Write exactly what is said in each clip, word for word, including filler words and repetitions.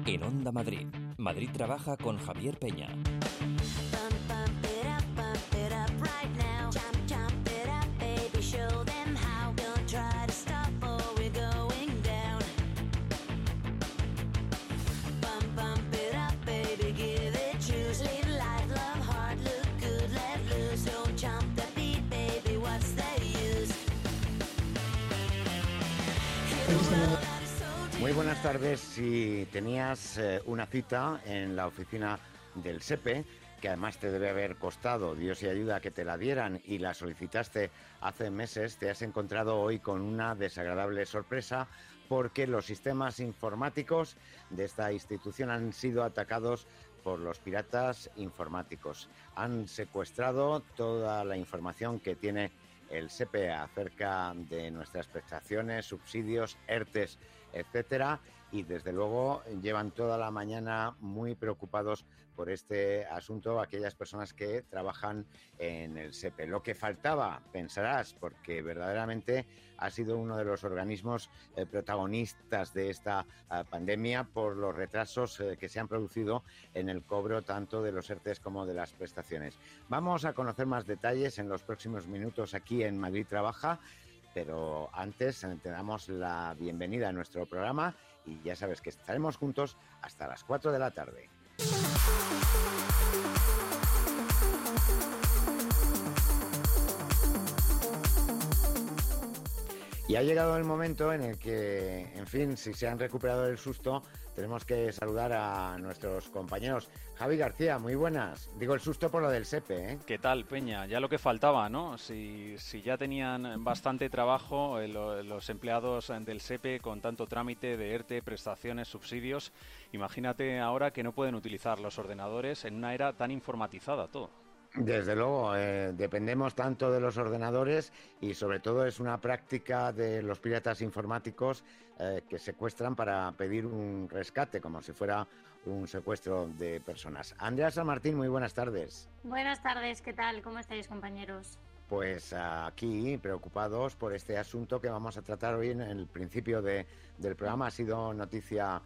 En Onda Madrid, Madrid Trabaja con Javier Peña. Muy buenas tardes. Si tenías eh, una cita en la oficina del SEPE, que además te debe haber costado, Dios y ayuda, que te la dieran y la solicitaste hace meses, te has encontrado hoy con una desagradable sorpresa porque los sistemas informáticos de esta institución han sido atacados por los piratas informáticos. Han secuestrado toda la información que tiene el SEPE acerca de nuestras prestaciones, subsidios, ERTES, etcétera, y desde luego llevan toda la mañana muy preocupados por este asunto aquellas personas que trabajan en el SEPE. Lo que faltaba, pensarás, porque verdaderamente ha sido uno de los organismos eh, protagonistas de esta eh, pandemia por los retrasos eh, que se han producido en el cobro tanto de los ERTES como de las prestaciones. Vamos a conocer más detalles en los próximos minutos aquí en Madrid Trabaja, pero antes te damos la bienvenida a nuestro programa y ya sabes que estaremos juntos hasta las cuatro de la tarde. Y ha llegado el momento en el que, en fin, si se han recuperado del susto, tenemos que saludar a nuestros compañeros. Javi García, muy buenas. Digo el susto por lo del SEPE, ¿eh? ¿Qué tal, Peña? Ya lo que faltaba, ¿no? Si, si ya tenían bastante trabajo eh, lo, los empleados del SEPE con tanto trámite de ERTE, prestaciones, subsidios, imagínate ahora que no pueden utilizar los ordenadores en una era tan informatizada todo. Desde luego, eh, dependemos tanto de los ordenadores y sobre todo es una práctica de los piratas informáticos eh, que secuestran para pedir un rescate, como si fuera un secuestro de personas. Andrea San Martín, muy buenas tardes. Buenas tardes, ¿qué tal? ¿Cómo estáis, compañeros? Pues aquí, preocupados por este asunto que vamos a tratar hoy en el principio de, del programa. Ha sido noticia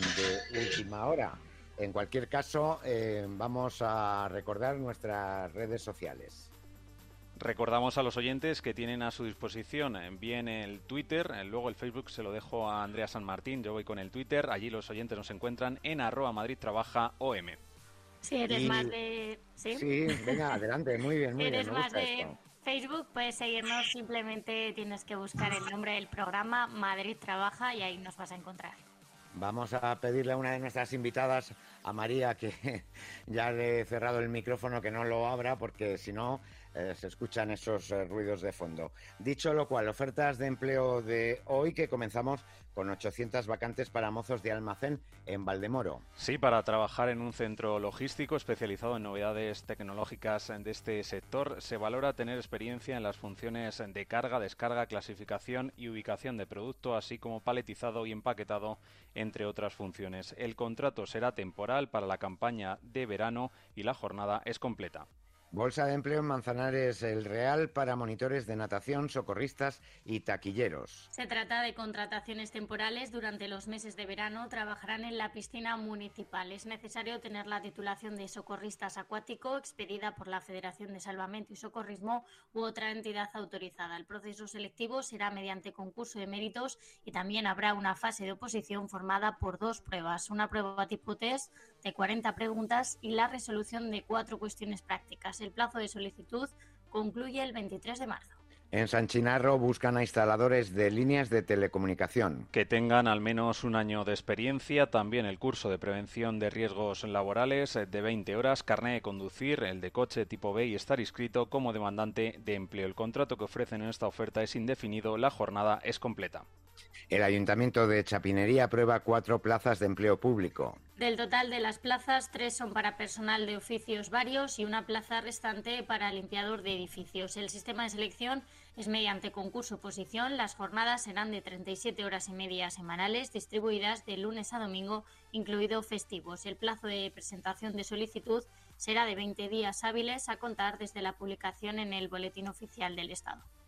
de última hora. En cualquier caso, eh, vamos a recordar nuestras redes sociales. Recordamos a los oyentes que tienen a su disposición bien el Twitter, luego el Facebook se lo dejo a Andrea San Martín, yo voy con el Twitter, allí los oyentes nos encuentran en arroba Madrid Trabaja O M. Si eres y... más de... ¿Sí? Sí, venga, adelante, muy bien, muy si bien. eres me más de esto. Facebook, puedes seguirnos, simplemente tienes que buscar el nombre del programa, Madrid Trabaja, y ahí nos vas a encontrar. Vamos a pedirle a una de nuestras invitadas, a María, que ya le he cerrado el micrófono, que no lo abra, porque si no eh, se escuchan esos eh, ruidos de fondo. Dicho lo cual, ofertas de empleo de hoy, que comenzamos con ochocientas vacantes para mozos de almacén en Valdemoro. Sí, para trabajar en un centro logístico especializado en novedades tecnológicas de este sector, se valora tener experiencia en las funciones de carga, descarga, clasificación y ubicación de producto, así como paletizado y empaquetado, entre otras funciones. El contrato será temporal para la campaña de verano y la jornada es completa. Bolsa de empleo en Manzanares El Real para monitores de natación, socorristas y taquilleros. Se trata de contrataciones temporales. Durante los meses de verano trabajarán en la piscina municipal. Es necesario tener la titulación de socorristas acuático expedida por la Federación de Salvamento y Socorrismo u otra entidad autorizada. El proceso selectivo será mediante concurso de méritos y también habrá una fase de oposición formada por dos pruebas, una prueba tipo test de cuarenta preguntas y la resolución de cuatro cuestiones prácticas. El plazo de solicitud concluye el veintitrés de marzo. En San Chinarro buscan a instaladores de líneas de telecomunicación. Que tengan al menos un año de experiencia, también el curso de prevención de riesgos laborales de veinte horas, carné de conducir, el de coche tipo B y estar inscrito como demandante de empleo. El contrato que ofrecen en esta oferta es indefinido, la jornada es completa. El Ayuntamiento de Chapinería aprueba cuatro plazas de empleo público. Del total de las plazas, tres son para personal de oficios varios y una plaza restante para limpiador de edificios. El sistema de selección es mediante concurso-oposición. Las jornadas serán de treinta y siete horas y media semanales, distribuidas de lunes a domingo, incluido festivos. El plazo de presentación de solicitud será de veinte días hábiles a contar desde la publicación en el Boletín Oficial del Estado.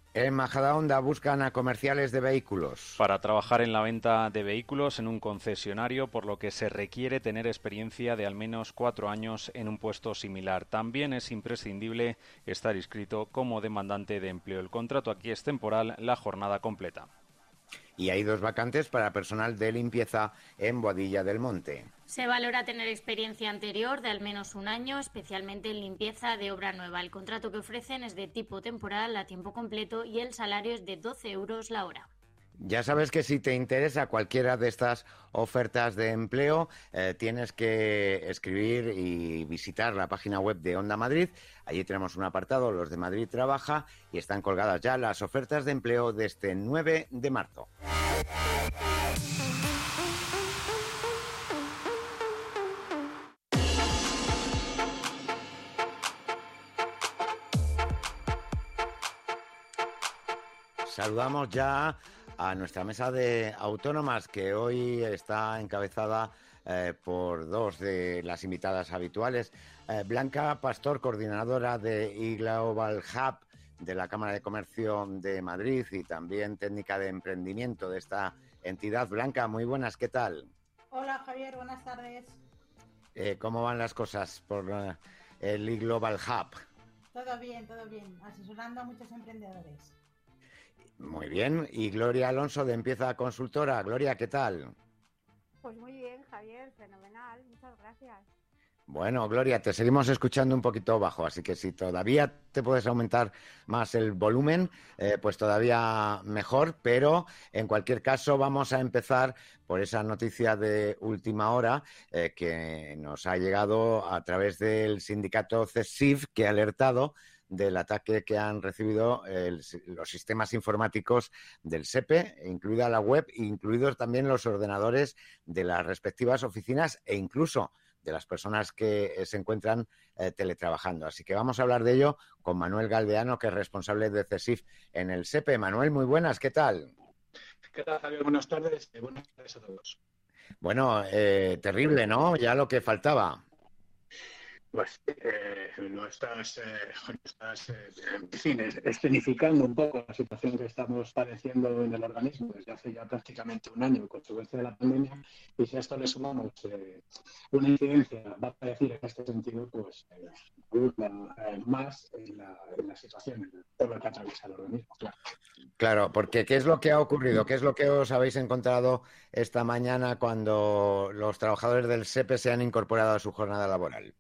En Majadahonda buscan a comerciales de vehículos. Para trabajar en la venta de vehículos en un concesionario, por lo que se requiere tener experiencia de al menos cuatro años en un puesto similar. También es imprescindible estar inscrito como demandante de empleo. El contrato aquí es temporal, la jornada completa. Y hay dos vacantes para personal de limpieza en Boadilla del Monte. Se valora tener experiencia anterior de al menos un año, especialmente en limpieza de obra nueva. El contrato que ofrecen es de tipo temporal a tiempo completo y el salario es de doce euros la hora. Ya sabes que si te interesa cualquiera de estas ofertas de empleo, eh, tienes que escribir y visitar la página web de Onda Madrid. Allí tenemos un apartado, Los de Madrid Trabaja, y están colgadas ya las ofertas de empleo de este nueve de marzo. Saludamos ya a nuestra mesa de autónomas, que hoy está encabezada eh, por dos de las invitadas habituales. Eh, Blanca Pastor, coordinadora de eGlobal Hub de la Cámara de Comercio de Madrid y también técnica de emprendimiento de esta entidad. Blanca, muy buenas, ¿qué tal? Hola Javier, buenas tardes. Eh, ¿Cómo van las cosas por eh, el eGlobal Hub? Todo bien, todo bien, asesorando a muchos emprendedores. Muy bien. Y Gloria Alonso, de Empieza Consultora. Gloria, ¿qué tal? Pues muy bien, Javier, fenomenal, muchas gracias. Bueno, Gloria, te seguimos escuchando un poquito bajo, así que si todavía te puedes aumentar más el volumen, eh, pues todavía mejor, pero en cualquier caso vamos a empezar por esa noticia de última hora eh, que nos ha llegado a través del sindicato CESIF, que ha alertado del ataque que han recibido el, los sistemas informáticos del SEPE, incluida la web, incluidos también los ordenadores de las respectivas oficinas e incluso de las personas que eh, se encuentran eh, teletrabajando. Así que vamos a hablar de ello con Manuel Galdeano, que es responsable de CESIF en el SEPE. Manuel, muy buenas, ¿qué tal? ¿Qué tal, Javier? Buenas tardes. Eh, buenas tardes a todos. Bueno, eh, terrible, ¿no? Ya lo que faltaba. Pues eh, lo estás, eh, estás eh, en fin, escenificando un poco la situación que estamos padeciendo en el organismo desde hace ya prácticamente un año, consecuencia de la pandemia, y si a esto le sumamos eh, una incidencia, va a decir en este sentido, pues eh, eh, más en la, en la situación por la que atraviesa el organismo. Claro. Claro, porque ¿qué es lo que ha ocurrido? ¿Qué es lo que os habéis encontrado esta mañana cuando los trabajadores del SEPE se han incorporado a su jornada laboral?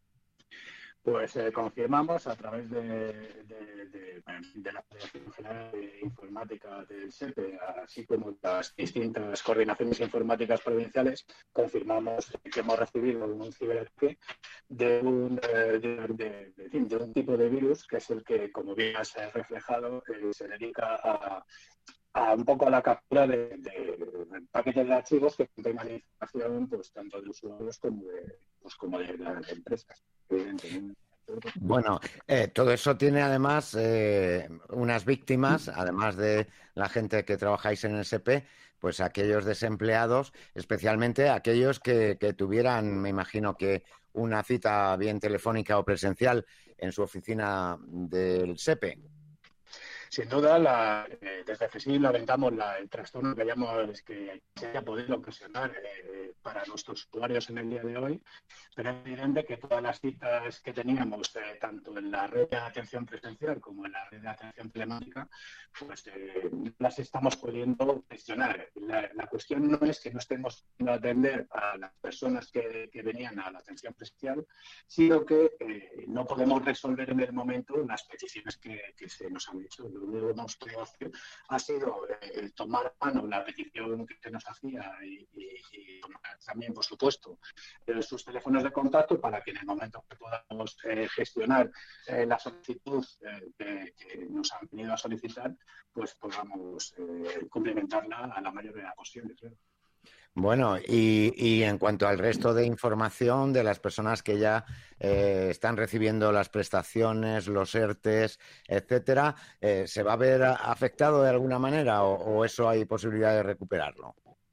Pues eh, confirmamos a través de, de, de, de la Federación General de Informática del SEPE, así como las distintas coordinaciones informáticas provinciales, confirmamos que hemos recibido un ciberataque de un, de, de, de, de un tipo de virus que es el que, como bien has reflejado, eh, se dedica a a un poco a la captura de, de paquetes de archivos que contengan información pues tanto de usuarios como de, pues, como de las empresas, evidentemente. Bueno, eh, todo eso tiene además eh, unas víctimas, además de la gente que trabajáis en el SEPE, pues aquellos desempleados, especialmente aquellos que, que tuvieran, me imagino que una cita bien telefónica o presencial en su oficina del SEPE. Sin duda, la, eh, desde CESIF lamentamos la, el trastorno que, hayamos, que se haya podido ocasionar eh, para nuestros usuarios en el día de hoy, pero es evidente que todas las citas que teníamos, eh, tanto en la red de atención presencial como en la red de atención telemática, pues eh, las estamos pudiendo gestionar. La, la cuestión no es que no estemos pudiendo atender a las personas que, que venían a la atención presencial, sino que eh, no podemos resolver en el momento las peticiones que, que se nos han hecho. Lo único que hemos podido hacer ha sido eh, tomar a mano la petición que se nos hacía y, y, y también, por supuesto, eh, sus teléfonos de contacto para que en el momento que podamos eh, gestionar eh, la solicitud eh, que, que nos han venido a solicitar, pues podamos eh, complementarla a la mayor brevedad posible, claro. Bueno, y, y en cuanto al resto de información de las personas que ya eh, están recibiendo las prestaciones, los ERTES, etcétera, eh, ¿se va a ver afectado de alguna manera o, o eso hay posibilidad de recuperarlo?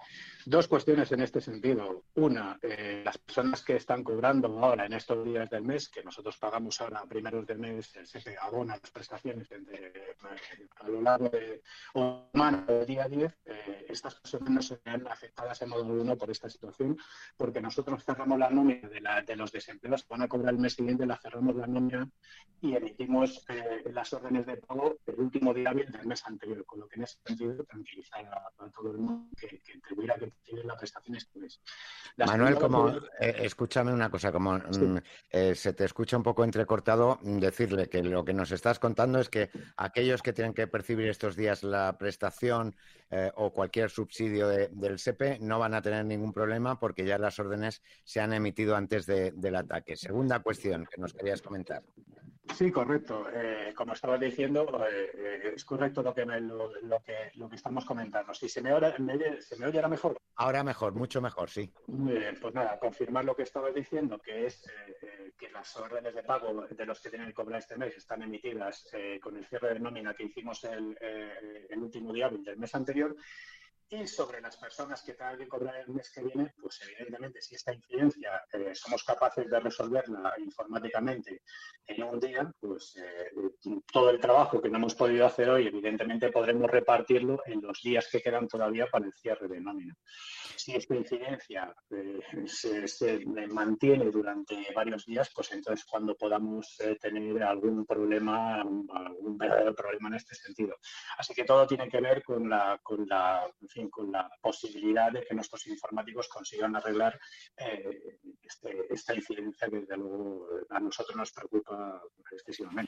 Dos cuestiones en este sentido. Una, eh, las personas que están cobrando ahora en estos días del mes, que nosotros pagamos ahora a primeros de mes, el S E P E abona las prestaciones de, de, de, a lo largo de o semana del día diez, eh, estas personas no se ven afectadas en modo alguno por esta situación, porque nosotros cerramos la nómina de, la, de los desempleados que van a cobrar el mes siguiente, la cerramos la nómina y emitimos eh, las órdenes de pago el último día hábil del mes anterior, con lo que en ese sentido tranquilizar a, a todo el mundo que, que tuviera que recibir la prestación este mes. La Manuel, como segunda... eh, escúchame una cosa, como Sí. mm, eh, se te escucha un poco entrecortado, mm, decirle que lo que nos estás contando es que aquellos que tienen que percibir estos días la prestación eh, o cualquier subsidio de, del S E P E no van a tener ningún problema porque ya las órdenes se han emitido antes de, del ataque. Segunda cuestión que nos querías comentar. Sí, correcto. Eh, como estabas diciendo, eh, eh, es correcto lo que, me, lo, lo, que, lo que estamos comentando. Si se me, oye, me, ¿se me oye ahora mejor? Ahora mejor, mucho mejor, sí. Muy bien, pues nada, confirmar lo que estabas diciendo, que es eh, eh, que las órdenes de pago de los que tienen que cobrar este mes están emitidas eh, con el cierre de nómina que hicimos el, eh, el último día hábil del mes anterior. Y sobre las personas que tengan que cobrar el mes que viene, pues evidentemente si esta incidencia eh, somos capaces de resolverla informáticamente en un día, pues eh, todo el trabajo que no hemos podido hacer hoy, evidentemente podremos repartirlo en los días que quedan todavía para el cierre de nómina. Si esta incidencia eh, se, se mantiene durante varios días, pues entonces cuando podamos eh, tener algún problema, algún verdadero problema en este sentido. Así que todo tiene que ver con la, con la en fin, con la posibilidad de que nuestros informáticos consigan arreglar eh, este, esta incidencia que desde luego a nosotros nos preocupa excesivamente.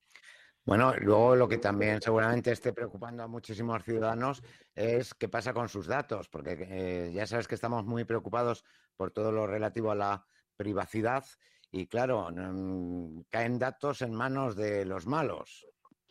Bueno, luego lo que también seguramente esté preocupando a muchísimos ciudadanos es qué pasa con sus datos, porque eh, ya sabes que estamos muy preocupados por todo lo relativo a la privacidad y claro, mmm, caen datos en manos de los malos.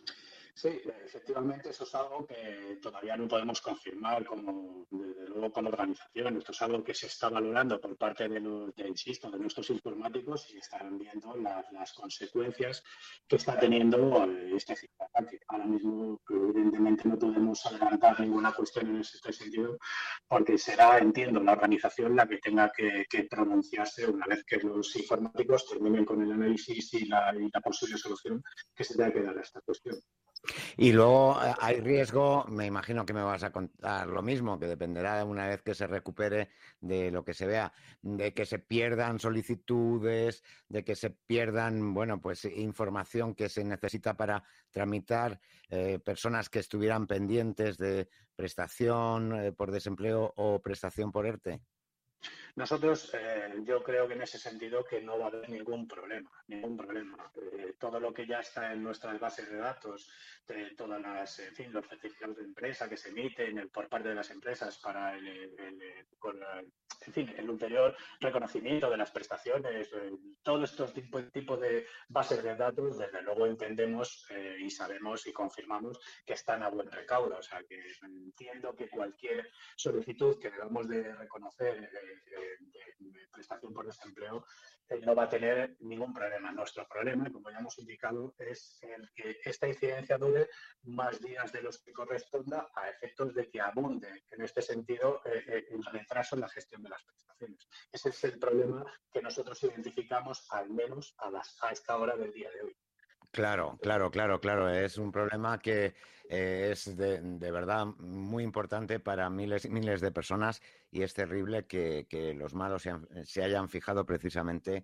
Sí, efectivamente, eso es algo que todavía no podemos confirmar como, desde luego, como organización. Esto es algo que se está valorando por parte de, los, de insisto, de nuestros informáticos y están viendo la, las consecuencias que está teniendo este ciberataque. Ahora mismo, evidentemente, no podemos adelantar ninguna cuestión en este sentido porque será, entiendo, la organización la que tenga que, que pronunciarse una vez que los informáticos terminen con el análisis y la, y la posible solución que se tenga que dar a esta cuestión. Y luego hay riesgo, me imagino que me vas a contar lo mismo, que dependerá una vez que se recupere de lo que se vea, de que se pierdan solicitudes, de que se pierdan, bueno, pues información que se necesita para tramitar eh, personas que estuvieran pendientes de prestación eh, por desempleo o prestación por ERTE. Nosotros, eh, yo creo que en ese sentido que no va a haber ningún problema, ningún problema. Eh, todo lo que ya está en nuestras bases de datos, de todas las, en fin, los certificados de empresa que se emiten el, por parte de las empresas para el, el, el con la, en fin, el ulterior reconocimiento de las prestaciones, eh, todos estos tipos tipo de bases de datos, desde luego entendemos eh, y sabemos y confirmamos que están a buen recaudo. O sea, que entiendo que cualquier solicitud que debamos de reconocer eh, de, de prestación por desempleo eh, no va a tener ningún problema. Nuestro problema, como ya hemos indicado, es el que esta incidencia dure más días de los que corresponda a efectos de que abunde en este sentido eh, eh, el retraso en la gestión de las prestaciones. Ese es el problema que nosotros identificamos al menos a, las, a esta hora del día de hoy. Claro, claro, claro, claro. Es un problema que eh, es de, de verdad muy importante para miles y miles de personas y es terrible que, que los malos se, han, se hayan fijado precisamente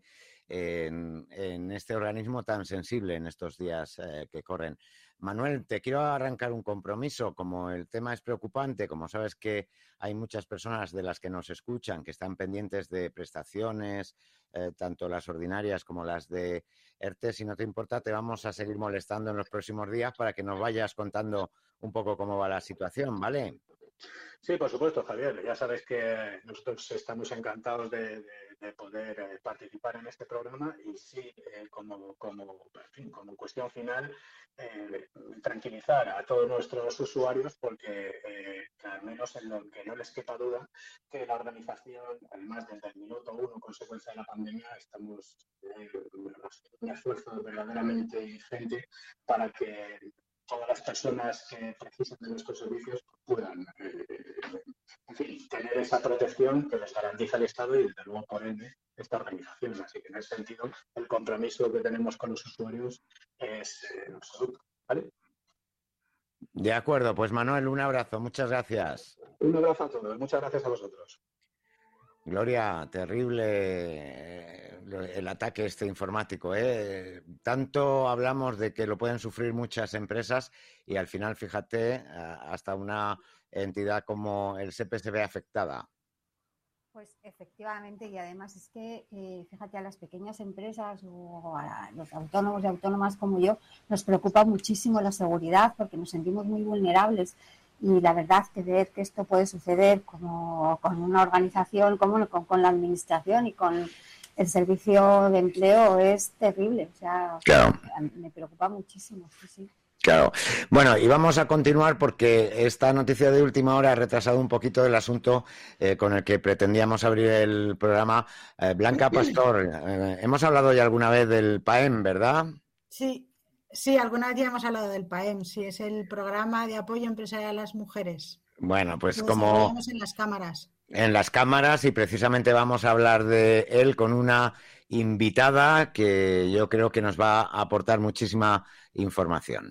en, en este organismo tan sensible en estos días eh, que corren. Manuel, te quiero arrancar un compromiso. Como el tema es preocupante, como sabes que hay muchas personas de las que nos escuchan que están pendientes de prestaciones, eh, tanto las ordinarias como las de ERTE, si no te importa, te vamos a seguir molestando en los próximos días para que nos vayas contando un poco cómo va la situación, ¿vale? Sí, por supuesto, Javier. Ya sabes que nosotros estamos encantados de, de, de poder eh, participar en este programa y sí, eh, como, como, en fin, como cuestión final, eh, tranquilizar a todos nuestros usuarios porque eh, al menos en lo que no les quepa duda que la organización, además desde el minuto uno, consecuencia de la pandemia, estamos eh, haciendo un esfuerzo verdaderamente ingente para que todas las personas que precisan de nuestros servicios puedan eh, en fin, tener esa protección que les garantiza el Estado y, desde luego, por ende, esta organización. Así que, en ese sentido, el compromiso que tenemos con los usuarios es eh, absoluto, ¿vale? De acuerdo, pues Manuel, un abrazo, muchas gracias. Un abrazo a todos, muchas gracias a vosotros. Gloria, terrible el ataque este informático, ¿eh? Tanto hablamos de que lo pueden sufrir muchas empresas y al final, fíjate, hasta una entidad como el SEPE se ve afectada. Pues efectivamente, y además es que, eh, fíjate, a las pequeñas empresas o a los autónomos y autónomas como yo, nos preocupa muchísimo la seguridad porque nos sentimos muy vulnerables. Y la verdad que ver que esto puede suceder como con una organización, como con, con la administración y con el servicio de empleo es terrible. O sea, claro. Me preocupa muchísimo, sí, sí. Claro. Bueno, y vamos a continuar porque esta noticia de última hora ha retrasado un poquito el asunto eh, con el que pretendíamos abrir el programa. Eh, Blanca Pastor, eh, hemos hablado ya alguna vez del P A E M, ¿verdad? Sí. Sí, alguna vez ya hemos hablado del P A E M, sí, es el programa de apoyo empresarial a las mujeres. Bueno, pues Lo como desarrollamos en las cámaras. En las cámaras, y precisamente vamos a hablar de él con una invitada que yo creo que nos va a aportar muchísima información.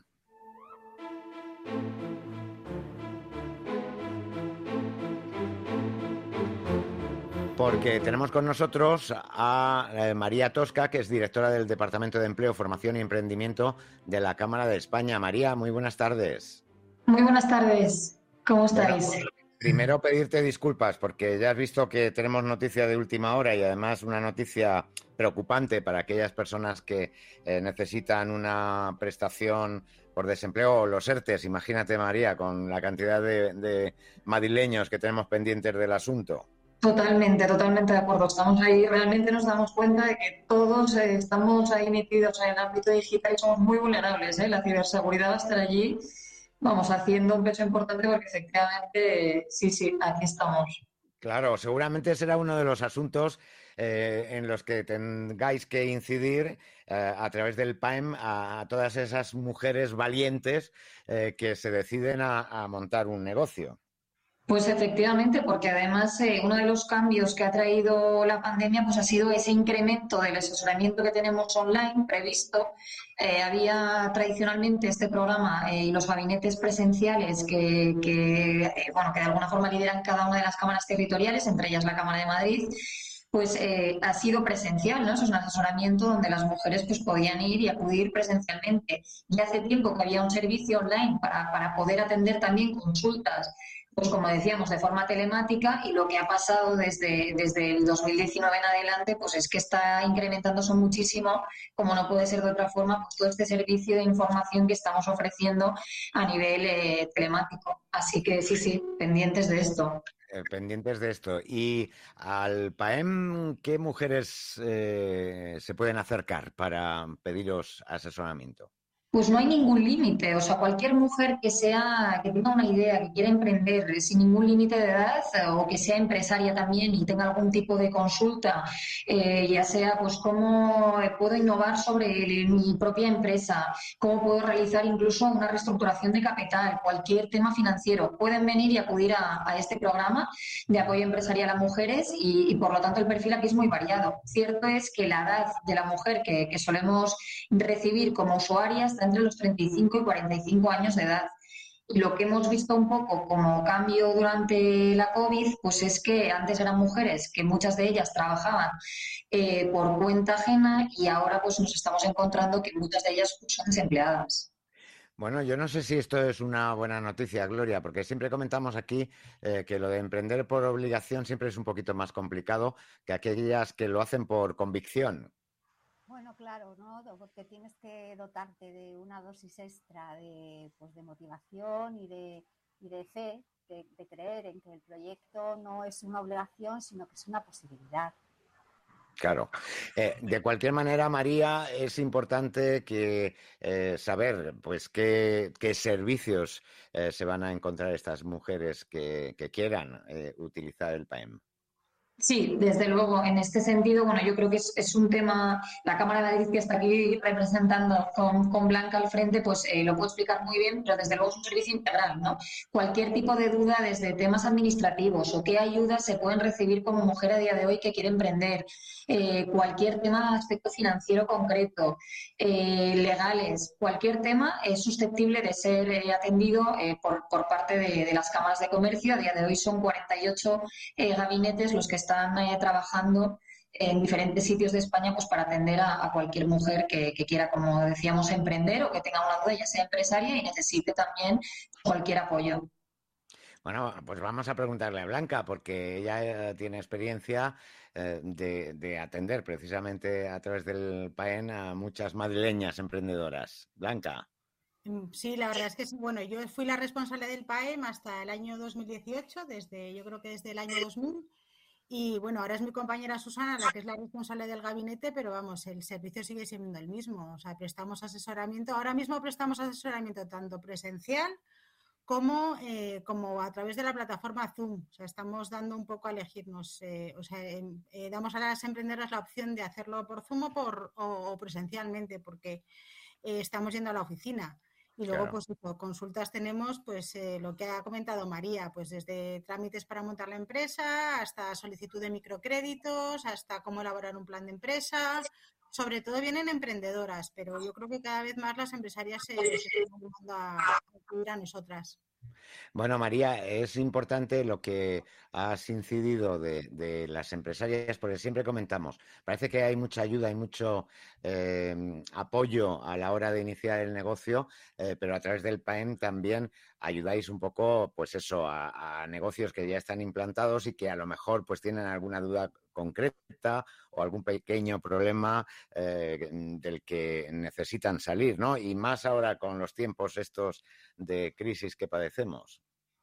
Porque tenemos con nosotros a eh, María Tosca, que es directora del Departamento de Empleo, Formación y Emprendimiento de la Cámara de España. María, muy buenas tardes. Muy buenas tardes. ¿Cómo estáis? Bueno, primero pedirte disculpas porque ya has visto que tenemos noticia de última hora y además una noticia preocupante para aquellas personas que eh, necesitan una prestación por desempleo o los ERTES. Imagínate, María, con la cantidad de, de madrileños que tenemos pendientes del asunto. Totalmente, totalmente de acuerdo. Estamos ahí, realmente nos damos cuenta de que todos eh, estamos ahí metidos en el ámbito digital y somos muy vulnerables, ¿eh? La ciberseguridad va a estar allí, vamos, haciendo un peso importante porque efectivamente, sí, sí, aquí estamos. Claro, seguramente será uno de los asuntos eh, en los que tengáis que incidir eh, a través del P A E M a, a todas esas mujeres valientes eh, que se deciden a, a montar un negocio. Pues efectivamente, porque además eh, uno de los cambios que ha traído la pandemia pues ha sido ese incremento del asesoramiento que tenemos online previsto. Eh, había tradicionalmente este programa y eh, los gabinetes presenciales que, que, eh, bueno, que de alguna forma lideran cada una de las cámaras territoriales, entre ellas la Cámara de Madrid. Pues eh, ha sido presencial, ¿no? Eso es un asesoramiento donde las mujeres pues podían ir y acudir presencialmente. Y hace tiempo que había un servicio online para, para poder atender también consultas, pues como decíamos, de forma telemática, y lo que ha pasado desde, desde el dos mil diecinueve en adelante, pues es que está incrementándose muchísimo, como no puede ser de otra forma, pues todo este servicio de información que estamos ofreciendo a nivel eh, telemático. Así que sí, sí, pendientes de esto. Eh, pendientes de esto. Y al P A E M, ¿qué mujeres eh, se pueden acercar para pediros asesoramiento? Pues no hay ningún límite, o sea, cualquier mujer que sea, que tenga una idea, que quiera emprender sin ningún límite de edad o que sea empresaria también y tenga algún tipo de consulta, eh, ya sea pues cómo puedo innovar sobre el, mi propia empresa, cómo puedo realizar incluso una reestructuración de capital, cualquier tema financiero, pueden venir y acudir a, a este programa de apoyo empresarial a mujeres y, y por lo tanto el perfil aquí es muy variado. Cierto es que la edad de la mujer que, que solemos recibir como usuarias está entre los treinta y cinco y cuarenta y cinco años de edad. Y lo que hemos visto un poco como cambio durante la COVID, pues es que antes eran mujeres, que muchas de ellas trabajaban eh, por cuenta ajena, y ahora pues nos estamos encontrando que muchas de ellas pues, son desempleadas. Bueno, yo no sé si esto es una buena noticia, Gloria, porque siempre comentamos aquí eh, que lo de emprender por obligación siempre es un poquito más complicado que aquellas que lo hacen por convicción. Bueno, claro, ¿no? Porque tienes que dotarte de una dosis extra de, pues, de motivación y de, y de fe, de, de creer en que el proyecto no es una obligación, sino que es una posibilidad. Claro. Eh, de cualquier manera, María, es importante que eh, saber pues qué, qué servicios eh, se van a encontrar estas mujeres que, que quieran eh, utilizar el P A E M. Sí, desde luego. En este sentido, bueno, yo creo que es, es un tema, la Cámara de Madrid que está aquí representando con, con Blanca al frente, pues eh, lo puedo explicar muy bien, pero desde luego es un servicio integral, ¿no? Cualquier tipo de duda desde temas administrativos o qué ayudas se pueden recibir como mujer a día de hoy que quiere emprender, eh, cualquier tema de aspecto financiero concreto, eh, legales, cualquier tema es susceptible de ser eh, atendido eh, por, por parte de, de las cámaras de comercio. A día de hoy son cuarenta y ocho eh, gabinetes los que están eh, trabajando en diferentes sitios de España pues para atender a, a cualquier mujer que, que quiera, como decíamos, emprender o que tenga una duda, ya sea empresaria, y necesite también cualquier apoyo. Bueno, pues vamos a preguntarle a Blanca, porque ella eh, tiene experiencia eh, de, de atender precisamente a través del P A E N a muchas madrileñas emprendedoras. Blanca. Sí, la verdad es que sí. Bueno, yo fui la responsable del P A E M hasta el año dos mil dieciocho, desde, yo creo que desde el año dos mil. Y bueno, ahora es mi compañera Susana la que es la responsable del gabinete, pero vamos, el servicio sigue siendo el mismo. O sea, prestamos asesoramiento. Ahora mismo prestamos asesoramiento tanto presencial como, eh, como a través de la plataforma Zoom. O sea, estamos dando un poco a elegirnos. Eh, o sea, eh, damos a las emprendedoras la opción de hacerlo por Zoom o, por, o, o presencialmente, porque eh, estamos yendo a la oficina. Y luego, claro, pues consultas tenemos, pues eh, lo que ha comentado María, pues desde trámites para montar la empresa, hasta solicitud de microcréditos, hasta cómo elaborar un plan de empresa. Sobre todo vienen emprendedoras, pero yo creo que cada vez más las empresarias se, se están animando a acudir a nosotras. Bueno, María, es importante lo que has incidido de, de las empresarias, porque siempre comentamos, parece que hay mucha ayuda, hay mucho eh, apoyo a la hora de iniciar el negocio, eh, pero a través del P A E M también ayudáis un poco, pues eso, a, a negocios que ya están implantados y que a lo mejor pues tienen alguna duda concreta o algún pequeño problema eh, del que necesitan salir, ¿no? Y más ahora con los tiempos estos de crisis que padecemos.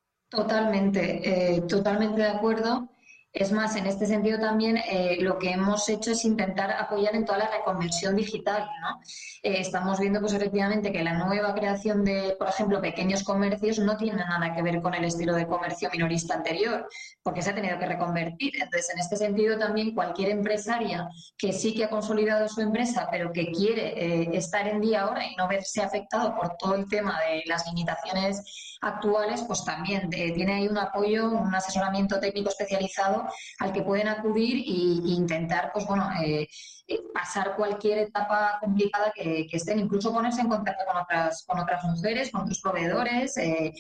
Totalmente, eh, totalmente de acuerdo. Es más, en este sentido también eh, lo que hemos hecho es intentar apoyar en toda la reconversión digital, ¿no? Eh, estamos viendo, pues efectivamente, que la nueva creación de, por ejemplo, pequeños comercios no tiene nada que ver con el estilo de comercio minorista anterior, porque se ha tenido que reconvertir. Entonces, en este sentido también cualquier empresaria que sí que ha consolidado su empresa, pero que quiere eh, estar en día ahora y no verse afectado por todo el tema de las limitaciones actuales, pues también eh, tiene ahí un apoyo, un asesoramiento técnico especializado al que pueden acudir e intentar, pues bueno, eh, pasar cualquier etapa complicada que, que estén, incluso ponerse en contacto con otras, con otras mujeres, con otros proveedores. Eh,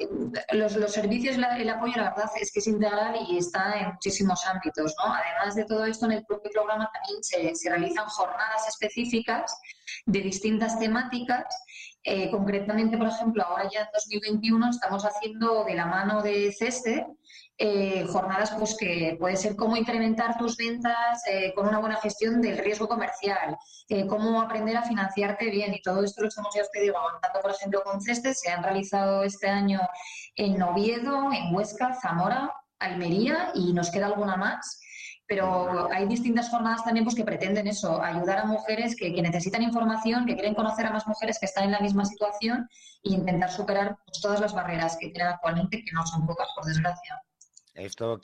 los, los servicios, la, el apoyo, la verdad es que es integral y está en muchísimos ámbitos, ¿no? Además de todo esto, en el propio programa también se, se realizan jornadas específicas de distintas temáticas. Eh, concretamente, por ejemplo, ahora ya en dos mil veintiuno estamos haciendo de la mano de CESTE eh, jornadas pues que puede ser cómo incrementar tus ventas eh, con una buena gestión del riesgo comercial, eh, cómo aprender a financiarte bien, y todo esto lo estamos, ya os digo, avanzando, por ejemplo, con CESTE. Se han realizado este año en Oviedo, en Huesca, Zamora, Almería, y nos queda alguna más. Pero hay distintas jornadas también pues que pretenden eso, ayudar a mujeres que, que necesitan información, que quieren conocer a más mujeres que están en la misma situación e intentar superar pues, todas las barreras que tienen actualmente, que no son pocas, por desgracia. Esto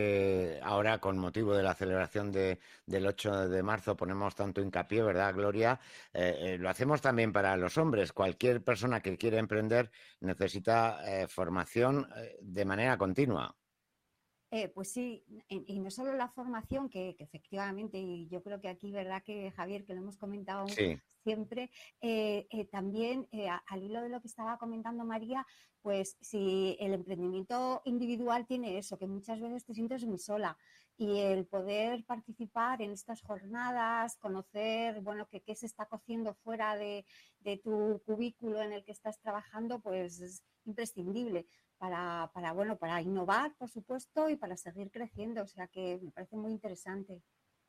que ahora, con motivo de la celebración de, del ocho de marzo, ponemos tanto hincapié, ¿verdad, Gloria? Eh, eh, lo hacemos también para los hombres. Cualquier persona que quiere emprender necesita eh, formación eh, de manera continua. Eh, pues sí, y, y no solo la formación, que, que efectivamente, y yo creo que aquí, ¿verdad, que Javier, que lo hemos comentado sí. siempre, eh, eh, también eh, al hilo de lo que estaba comentando María, pues si el emprendimiento individual tiene eso, que muchas veces te sientes muy sola, y el poder participar en estas jornadas, conocer, bueno, que qué se está cociendo fuera de, de tu cubículo en el que estás trabajando, pues es imprescindible. Para, para, bueno, para innovar, por supuesto, y para seguir creciendo. O sea que me parece muy interesante.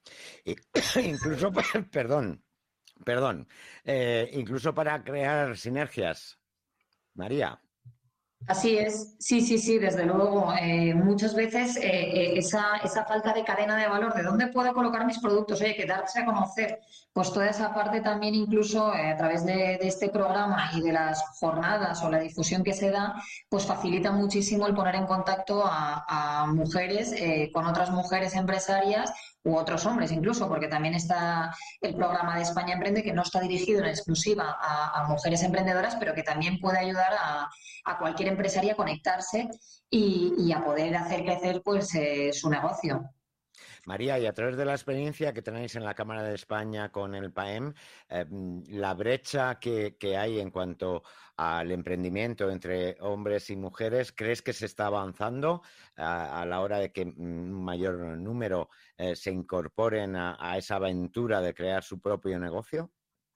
Incluso, perdón, perdón, eh, incluso para crear sinergias. María. Así es, sí, sí, sí, desde luego. Eh, muchas veces eh, eh, esa, esa falta de cadena de valor, ¿de dónde puedo colocar mis productos? Oye, que darse a conocer, pues toda esa parte también incluso eh, a través de, de este programa y de las jornadas o la difusión que se da, pues facilita muchísimo el poner en contacto a, a mujeres eh, con otras mujeres empresarias u otros hombres incluso, porque también está el programa de España Emprende, que no está dirigido en exclusiva a, a mujeres emprendedoras, pero que también puede ayudar a, a cualquier empresaria a conectarse y, y a poder hacer crecer pues eh, su negocio. María, y a través de la experiencia que tenéis en la Cámara de España con el P A E M, eh, la brecha que, que hay en cuanto al emprendimiento entre hombres y mujeres, ¿crees que se está avanzando a, a la hora de que un mayor número eh, se incorporen a, a esa aventura de crear su propio negocio?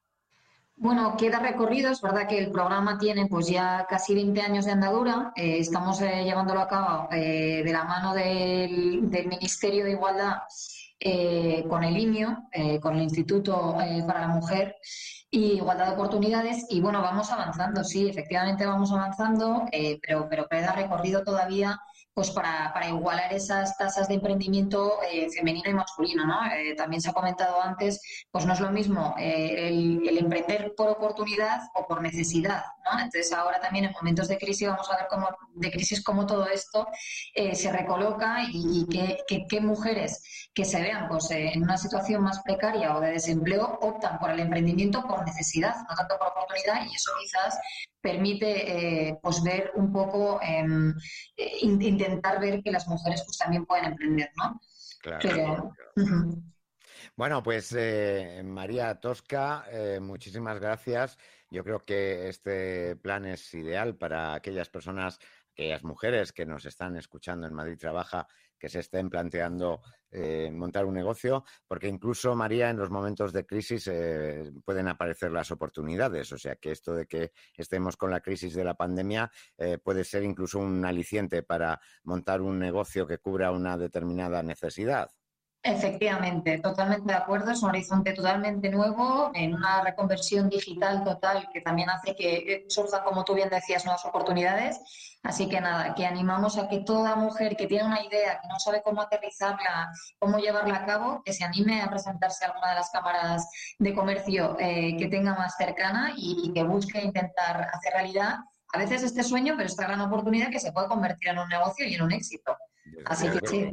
Bueno, queda recorrido, es verdad que el programa tiene pues ya casi veinte años de andadura, eh, estamos eh, llevándolo a cabo eh, de la mano del, del Ministerio de Igualdad eh, con el I M I O, eh, con el Instituto eh, para la Mujer y Igualdad de Oportunidades y bueno, vamos avanzando, sí, efectivamente vamos avanzando, eh, pero, pero queda recorrido todavía pues para, para igualar esas tasas de emprendimiento eh, femenino y masculino, ¿no? Eh, también se ha comentado antes, pues no es lo mismo eh, el, el emprender por oportunidad o por necesidad, ¿no? Entonces ahora también en momentos de crisis vamos a ver cómo, de crisis cómo todo esto eh, se recoloca y, y qué, qué, qué mujeres que se vean pues eh, en una situación más precaria o de desempleo optan por el emprendimiento por necesidad, no tanto por oportunidad, y eso quizás permite eh, pues ver un poco, eh, intentar ver que las mujeres pues también pueden emprender, ¿no? Claro. Pero, uh-huh. Bueno, pues eh, María Tosca, eh, muchísimas gracias. Yo creo que este plan es ideal para aquellas personas, aquellas mujeres que nos están escuchando en Madrid Trabaja, que se estén planteando eh, montar un negocio, porque incluso, María, en los momentos de crisis eh, pueden aparecer las oportunidades. O sea, que esto de que estemos con la crisis de la pandemia eh, puede ser incluso un aliciente para montar un negocio que cubra una determinada necesidad. Efectivamente, totalmente de acuerdo. Es un horizonte totalmente nuevo, en una reconversión digital total que también hace que surjan, como tú bien decías, nuevas oportunidades. Así que nada, que animamos a que toda mujer que tiene una idea, que no sabe cómo aterrizarla, cómo llevarla a cabo, que se anime a presentarse a alguna de las cámaras de comercio eh, que tenga más cercana y, y que busque intentar hacer realidad a veces este sueño, pero esta gran oportunidad que se puede convertir en un negocio y en un éxito. Así que sí.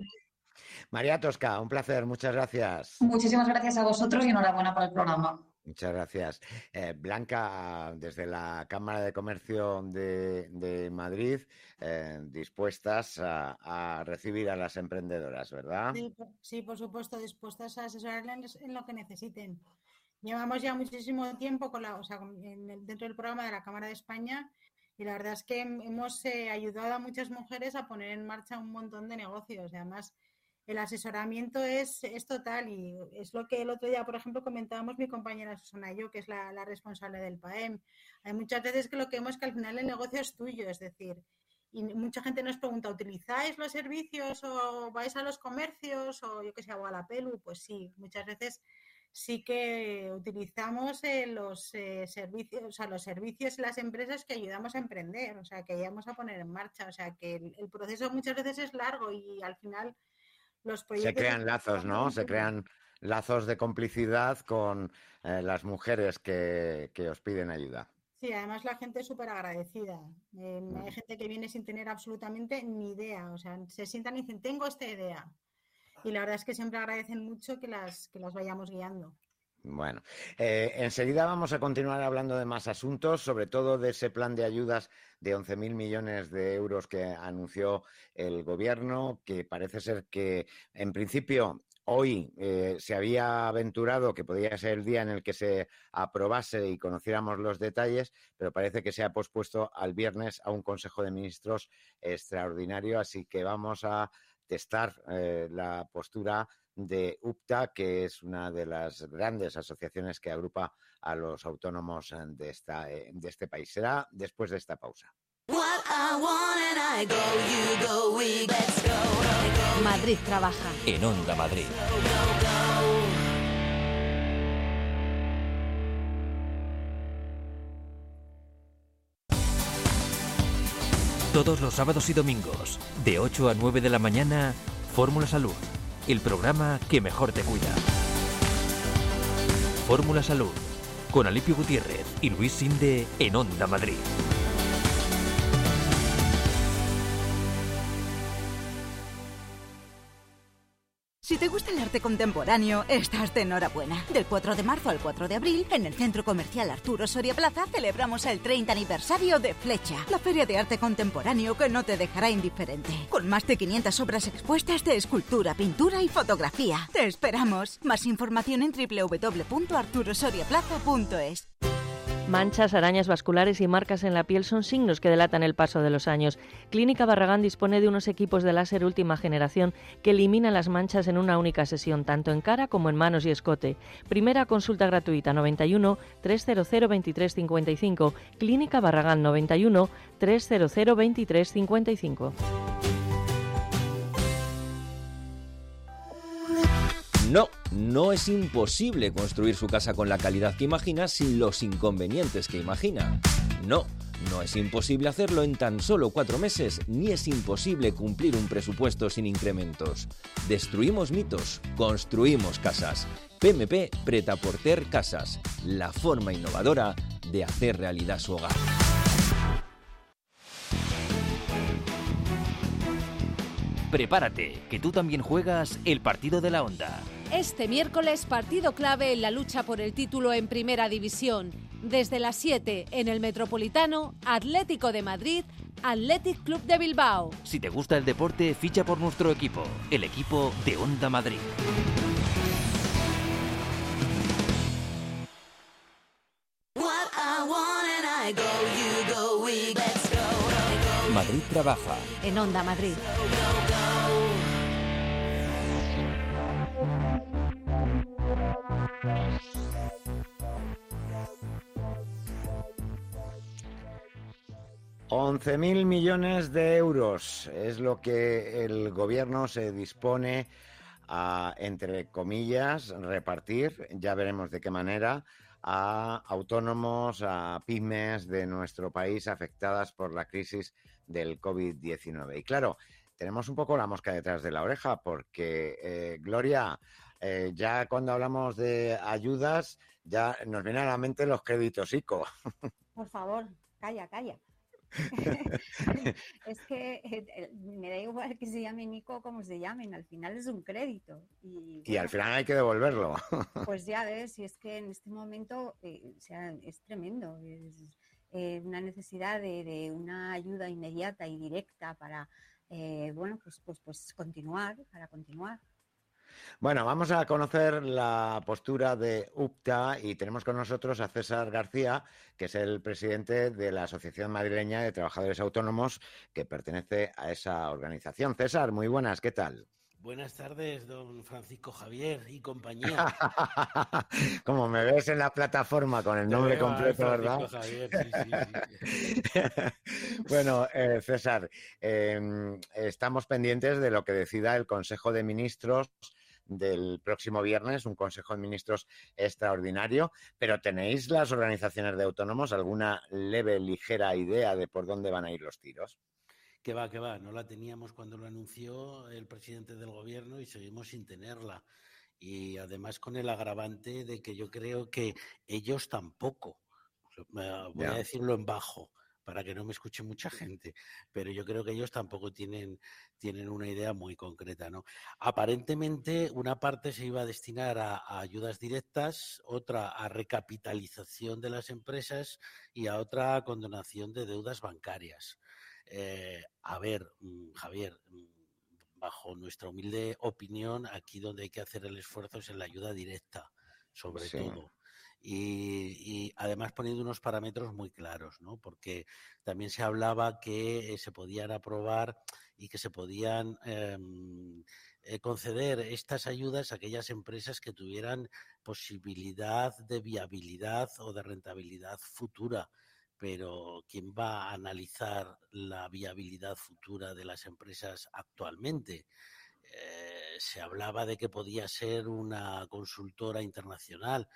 María Tosca, un placer, muchas gracias. Muchísimas gracias a vosotros y enhorabuena por el programa. Muchas gracias. Eh, Blanca, desde la Cámara de Comercio de, de Madrid, eh, dispuestas a, a recibir a las emprendedoras, ¿verdad? Sí, sí, por supuesto, dispuestas a asesorarles en lo que necesiten. Llevamos ya muchísimo tiempo con la, o sea, en el, dentro del programa de la Cámara de España y la verdad es que hemos eh, ayudado a muchas mujeres a poner en marcha un montón de negocios. Además, el asesoramiento es, es total y es lo que el otro día, por ejemplo, comentábamos mi compañera Susana y yo, que es la, la responsable del P A E M. Hay muchas veces que lo que vemos es que al final el negocio es tuyo, es decir, y mucha gente nos pregunta, ¿utilizáis los servicios o vais a los comercios o yo que sé, o a la Pelu? Pues sí, muchas veces sí que utilizamos eh, los eh, servicios, o sea, los servicios y las empresas que ayudamos a emprender, o sea, que ayudamos a poner en marcha, o sea, que el, el proceso muchas veces es largo y al final los proyectos... Se crean lazos, ¿no? Se crean lazos de complicidad con eh, las mujeres que, que os piden ayuda. Sí, además la gente es súper agradecida. Eh, mm. Hay gente que viene sin tener absolutamente ni idea, o sea, se sientan y dicen, tengo esta idea. Y la verdad es que siempre agradecen mucho que las, que las vayamos guiando. Bueno, eh, enseguida vamos a continuar hablando de más asuntos, sobre todo de ese plan de ayudas de once mil millones de euros que anunció el Gobierno, que parece ser que, en principio, hoy eh, se había aventurado que podía ser el día en el que se aprobase y conociéramos los detalles, pero parece que se ha pospuesto al viernes a un Consejo de Ministros extraordinario, así que vamos a testar eh, la postura de U P T A, que es una de las grandes asociaciones que agrupa a los autónomos de, esta, de este país. Será después de esta pausa. Madrid Trabaja. En Onda Madrid. Todos los sábados y domingos, de ocho a nueve de la mañana, Fórmula Salud, el programa que mejor te cuida. Fórmula Salud, con Alipio Gutiérrez y Luis Sinde en Onda Madrid. Si te gusta el arte contemporáneo, estás de enhorabuena. Del cuatro de marzo al cuatro de abril, en el Centro Comercial Arturo Soria Plaza, celebramos el treinta aniversario de Flecha, la feria de arte contemporáneo que no te dejará indiferente. Con más de quinientas obras expuestas de escultura, pintura y fotografía. ¡Te esperamos! Más información en doble u doble u doble u punto arturo soria plaza punto es. Manchas, arañas vasculares y marcas en la piel son signos que delatan el paso de los años. Clínica Barragán dispone de unos equipos de láser última generación que eliminan las manchas en una única sesión, tanto en cara como en manos y escote. Primera consulta gratuita noventa y uno, trescientos veintitrés cincuenta y cinco. Clínica Barragán noventa y uno, trescientos veintitrés cincuenta y cinco. No, no es imposible construir su casa con la calidad que imagina sin los inconvenientes que imagina. No, no es imposible hacerlo en tan solo cuatro meses, ni es imposible cumplir un presupuesto sin incrementos. Destruimos mitos, construimos casas. P M P Pret-a-Porter Casas, la forma innovadora de hacer realidad su hogar. Prepárate, que tú también juegas el partido de la Onda. Este miércoles, partido clave en la lucha por el título en Primera División. Desde las siete, en el Metropolitano, Atlético de Madrid, Athletic Club de Bilbao. Si te gusta el deporte, ficha por nuestro equipo, el equipo de Onda Madrid. Madrid trabaja. En Onda Madrid. once mil millones de euros es lo que el gobierno se dispone a, entre comillas, repartir, ya veremos de qué manera, a autónomos, a pymes de nuestro país afectadas por la crisis del covid diecinueve. Y claro, tenemos un poco la mosca detrás de la oreja porque, eh, Gloria, eh, ya cuando hablamos de ayudas, ya nos vienen a la mente los créditos ICO. Por favor, calla, calla. Es que eh, me da igual que se llamen ICO o como se llamen, al final es un crédito. Y, bueno, y al final hay que devolverlo. Pues ya ves, y es que en este momento eh, o sea, es tremendo, es eh, una necesidad de, de una ayuda inmediata y directa para, eh, bueno, pues, pues, pues continuar, para continuar. Bueno, vamos a conocer la postura de UPTA y tenemos con nosotros a César García, que es el presidente de la Asociación Madrileña de Trabajadores Autónomos, que pertenece a esa organización. César, muy buenas, ¿qué tal? Buenas tardes, don Francisco Javier y compañía. Como me ves en la plataforma con el nombre completo, ¿verdad? Javier, sí, sí, sí. Bueno, eh, César, eh, estamos pendientes de lo que decida el Consejo de Ministros del próximo viernes, un Consejo de Ministros extraordinario, pero ¿tenéis las organizaciones de autónomos alguna leve, ligera idea de por dónde van a ir los tiros? Que va, que va, no la teníamos cuando lo anunció el presidente del gobierno y seguimos sin tenerla. Y además con el agravante de que yo creo que ellos tampoco, voy yeah. a decirlo en bajo, para que no me escuche mucha gente, pero yo creo que ellos tampoco tienen, tienen una idea muy concreta, ¿no? Aparentemente una parte se iba a destinar a, a ayudas directas, otra a recapitalización de las empresas y a otra a condonación de deudas bancarias. Eh, a ver, Javier, bajo nuestra humilde opinión, aquí donde hay que hacer el esfuerzo es en la ayuda directa, sobre sí. todo. Y, y además poniendo unos parámetros muy claros, ¿no? Porque también se hablaba que eh, se podían aprobar y que se podían eh, eh, conceder estas ayudas a aquellas empresas que tuvieran posibilidad de viabilidad o de rentabilidad futura. Pero ¿quién va a analizar la viabilidad futura de las empresas actualmente? Eh, se hablaba de que podía ser una consultora internacional.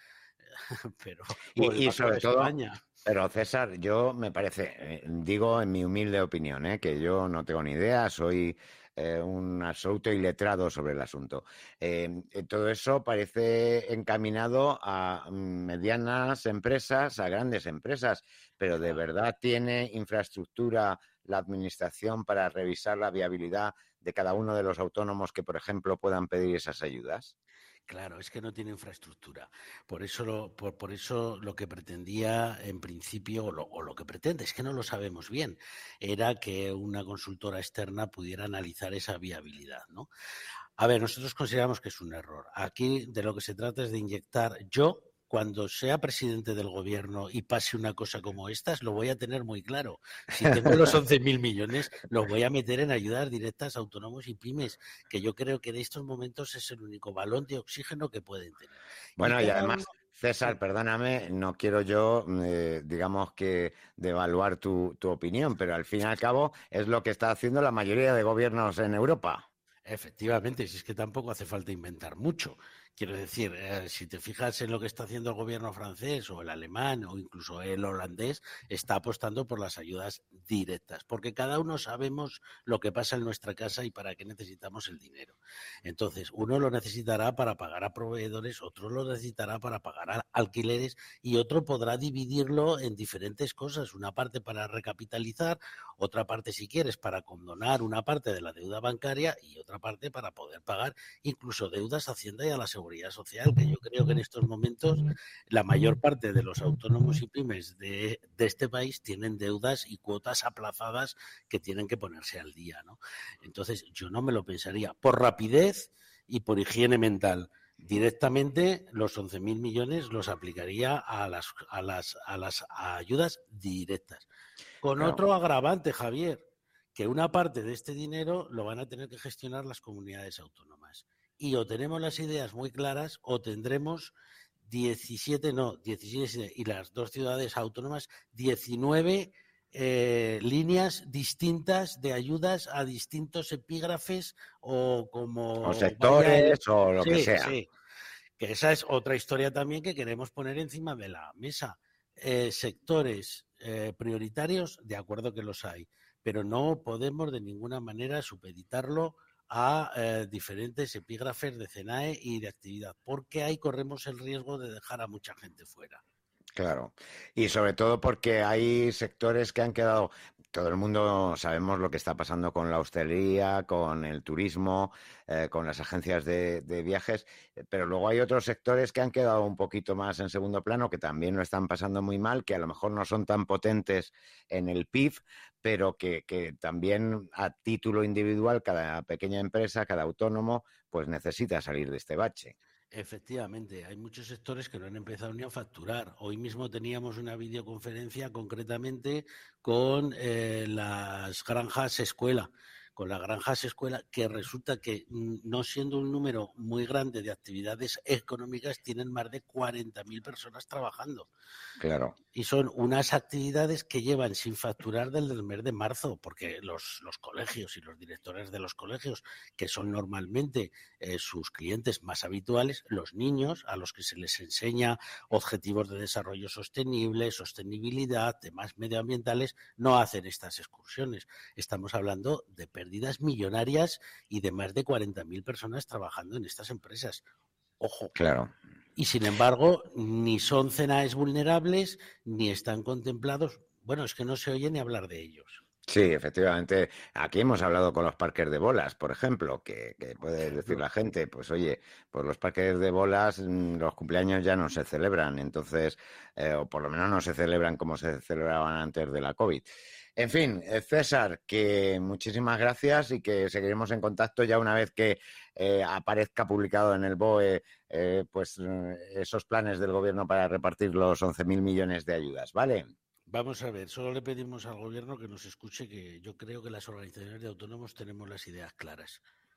pero y, y sobre todo, España. Pero César, yo me parece, eh, digo en mi humilde opinión, eh, que yo no tengo ni idea, soy eh, un absoluto iletrado sobre el asunto. Eh, todo eso parece encaminado a medianas empresas, a grandes empresas, pero ¿de verdad tiene infraestructura la administración para revisar la viabilidad de cada uno de los autónomos que, por ejemplo, puedan pedir esas ayudas? Claro, es que no tiene infraestructura. Por eso lo, por, por eso lo que pretendía en principio, o lo, o lo que pretende, es que no lo sabemos bien, era que una consultora externa pudiera analizar esa viabilidad, ¿no? A ver, nosotros consideramos que es un error. Aquí de lo que se trata es de inyectar. Yo, cuando sea presidente del gobierno y pase una cosa como estas, lo voy a tener muy claro. Si tengo los once mil millones, los voy a meter en ayudas directas a autónomos y pymes, que yo creo que en estos momentos es el único balón de oxígeno que pueden tener. Bueno, y, y además, uno... César, perdóname, no quiero yo, eh, digamos que, devaluar tu, tu opinión, pero al fin y al cabo es lo que está haciendo la mayoría de gobiernos en Europa. Efectivamente, si es que tampoco hace falta inventar mucho. Quiero decir, eh, si te fijas en lo que está haciendo el gobierno francés o el alemán o incluso el holandés, está apostando por las ayudas directas, porque cada uno sabemos lo que pasa en nuestra casa y para qué necesitamos el dinero. Entonces, uno lo necesitará para pagar a proveedores, otro lo necesitará para pagar a alquileres y otro podrá dividirlo en diferentes cosas. Una parte para recapitalizar, otra parte, si quieres, para condonar una parte de la deuda bancaria y otra parte para poder pagar incluso deudas a Hacienda y a la Seguridad Social, que yo creo que en estos momentos la mayor parte de los autónomos y pymes de, de este país tienen deudas y cuotas aplazadas que tienen que ponerse al día, ¿no? Entonces, yo no me lo pensaría. Por rapidez y por higiene mental, directamente los once mil millones los aplicaría a las, a las, a las ayudas directas. Con claro. Otro agravante, Javier, que una parte de este dinero lo van a tener que gestionar las comunidades autónomas. Y o tenemos las ideas muy claras o tendremos diecisiete, no, diecisiete y las dos ciudades autónomas, diecinueve eh, líneas distintas de ayudas a distintos epígrafes o como... O sectores vaya, o lo sí, que sea. Sí, que esa es otra historia también que queremos poner encima de la mesa. Eh, sectores eh, prioritarios, de acuerdo que los hay, pero no podemos de ninguna manera supeditarlo a eh, diferentes epígrafes de CENAE y de actividad, porque ahí corremos el riesgo de dejar a mucha gente fuera. Claro, y sobre todo porque hay sectores que han quedado... Todo el mundo sabemos lo que está pasando con la hostelería, con el turismo, eh, con las agencias de, de viajes, pero luego hay otros sectores que han quedado un poquito más en segundo plano, que también lo están pasando muy mal, que a lo mejor no son tan potentes en el P I B, pero que, que también a título individual cada pequeña empresa, cada autónomo, pues necesita salir de este bache. Efectivamente, hay muchos sectores que no han empezado ni a facturar. Hoy mismo teníamos una videoconferencia concretamente con eh, las granjas escuela, con las granjas escuela, que resulta que no siendo un número muy grande de actividades económicas, tienen más de cuarenta mil personas trabajando. Claro. Y son unas actividades que llevan sin facturar desde el mes de marzo, porque los, los colegios y los directores de los colegios, que son normalmente eh, sus clientes más habituales, los niños a los que se les enseña objetivos de desarrollo sostenible, sostenibilidad, temas medioambientales, no hacen estas excursiones. Estamos hablando de pérdidas millonarias y de más de cuarenta mil personas trabajando en estas empresas. Ojo. Claro. Y sin embargo, ni son CENAEs vulnerables, ni están contemplados. Bueno, es que no se oye ni hablar de ellos. Sí, efectivamente. Aquí hemos hablado con los parques de bolas, por ejemplo, que, que puede decir la gente, pues oye, pues los parques de bolas, los cumpleaños ya no se celebran, entonces, eh, o por lo menos no se celebran como se celebraban antes de la COVID. En fin, César, que muchísimas gracias y que seguiremos en contacto ya una vez que eh, aparezca publicado en el B O E eh, pues esos planes del gobierno para repartir los once mil millones de ayudas, ¿vale? Vamos a ver, solo le pedimos al gobierno que nos escuche, que yo creo que las organizaciones de autónomos tenemos las ideas claras.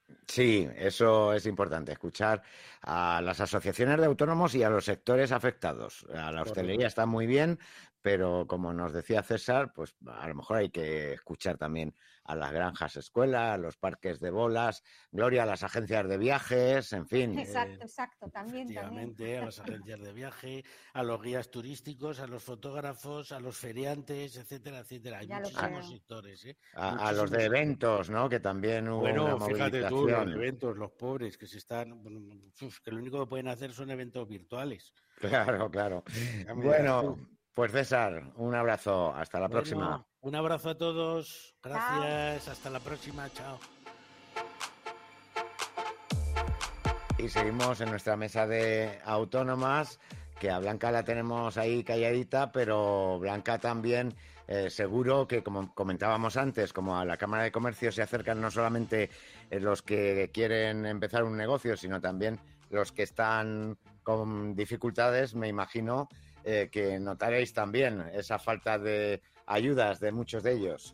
Sí, eso es importante, escuchar a las asociaciones de autónomos y a los sectores afectados. A la hostelería está muy bien, pero como nos decía César, pues a lo mejor hay que escuchar también a las granjas escuela, a los parques de bolas, Gloria, a las agencias de viajes, en fin. Exacto, exacto, también. Efectivamente, también. a las agencias de viaje, a los guías turísticos, a los fotógrafos, a los feriantes, etcétera, etcétera. Hay Ya lo muchísimos creo. sectores, ¿eh? A, a Muchísimos los de sectores. eventos, ¿no? Que también hubo Bueno, una fíjate tú, movilización. los eventos, los pobres que se están, bueno, uf, que lo único que pueden hacer son eventos virtuales. Claro, claro. Ya me dirás Bueno, tú. pues César, un abrazo. Hasta la Bueno, próxima. un abrazo a todos. Gracias. Hasta la próxima. Chao. Y seguimos en nuestra mesa de autónomas, que a Blanca la tenemos ahí calladita, pero Blanca también, eh, seguro que, como comentábamos antes, como a la Cámara de Comercio se acercan no solamente eh, los que quieren empezar un negocio, sino también los que están con dificultades, me imagino eh, que notaréis también esa falta de ayudas de muchos de ellos.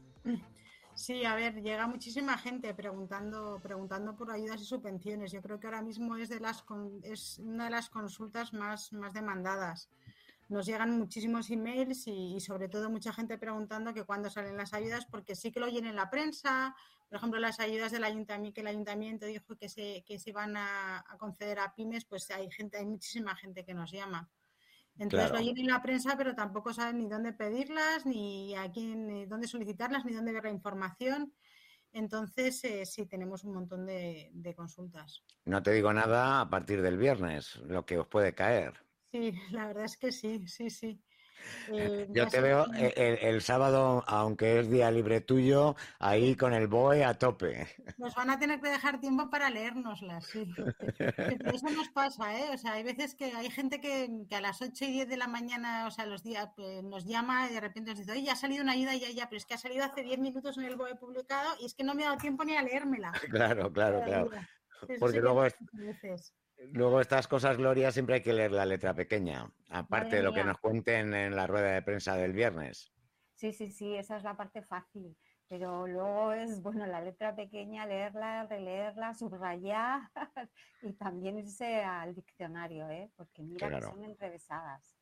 Sí, a ver, llega muchísima gente preguntando, preguntando por ayudas y subvenciones. Yo creo que ahora mismo es de las con- es una de las consultas más, más demandadas. Nos llegan muchísimos emails y, y sobre todo mucha gente preguntando que cuándo salen las ayudas, porque sí que lo oyen en la prensa. Por ejemplo, las ayudas del ayuntamiento, que el ayuntamiento dijo que se, que se iban a, a conceder a pymes, pues hay gente, hay muchísima gente que nos llama. Entonces Claro. lo oyen en la prensa, pero tampoco saben ni dónde pedirlas, ni a quién, ni dónde solicitarlas, ni dónde ver la información. Entonces, eh, sí, tenemos un montón de, de consultas. No te digo nada a partir del viernes, lo que os puede caer. Sí, la verdad es que sí, sí, sí. Eh, Yo ya te sé- veo el, el- el sábado, aunque es día libre tuyo, ahí con el B O E a tope. Nos van a tener que dejar tiempo para leérnoslas, sí. Pero eso nos pasa, ¿eh? O sea, hay veces que hay gente que, que a las ocho y diez de la mañana, o sea, los días, pues, nos llama y de repente nos dice, oye, ha salido una ayuda ya, ya, pero es que ha salido hace diez minutos en el B O E publicado y es que no me ha dado tiempo ni a leérmela. Claro, claro, La claro. ayuda. Eso Porque sí que luego, pasa es- muchas veces. luego estas cosas, Gloria, siempre hay que leer la letra pequeña, aparte Madre de lo que mía. nos cuenten en la rueda de prensa del viernes. Sí, sí, sí, esa es la parte fácil. Pero luego es, bueno, la letra pequeña, leerla, releerla, subrayar y también irse al diccionario, ¿eh? Porque mira Claro. que son enrevesadas.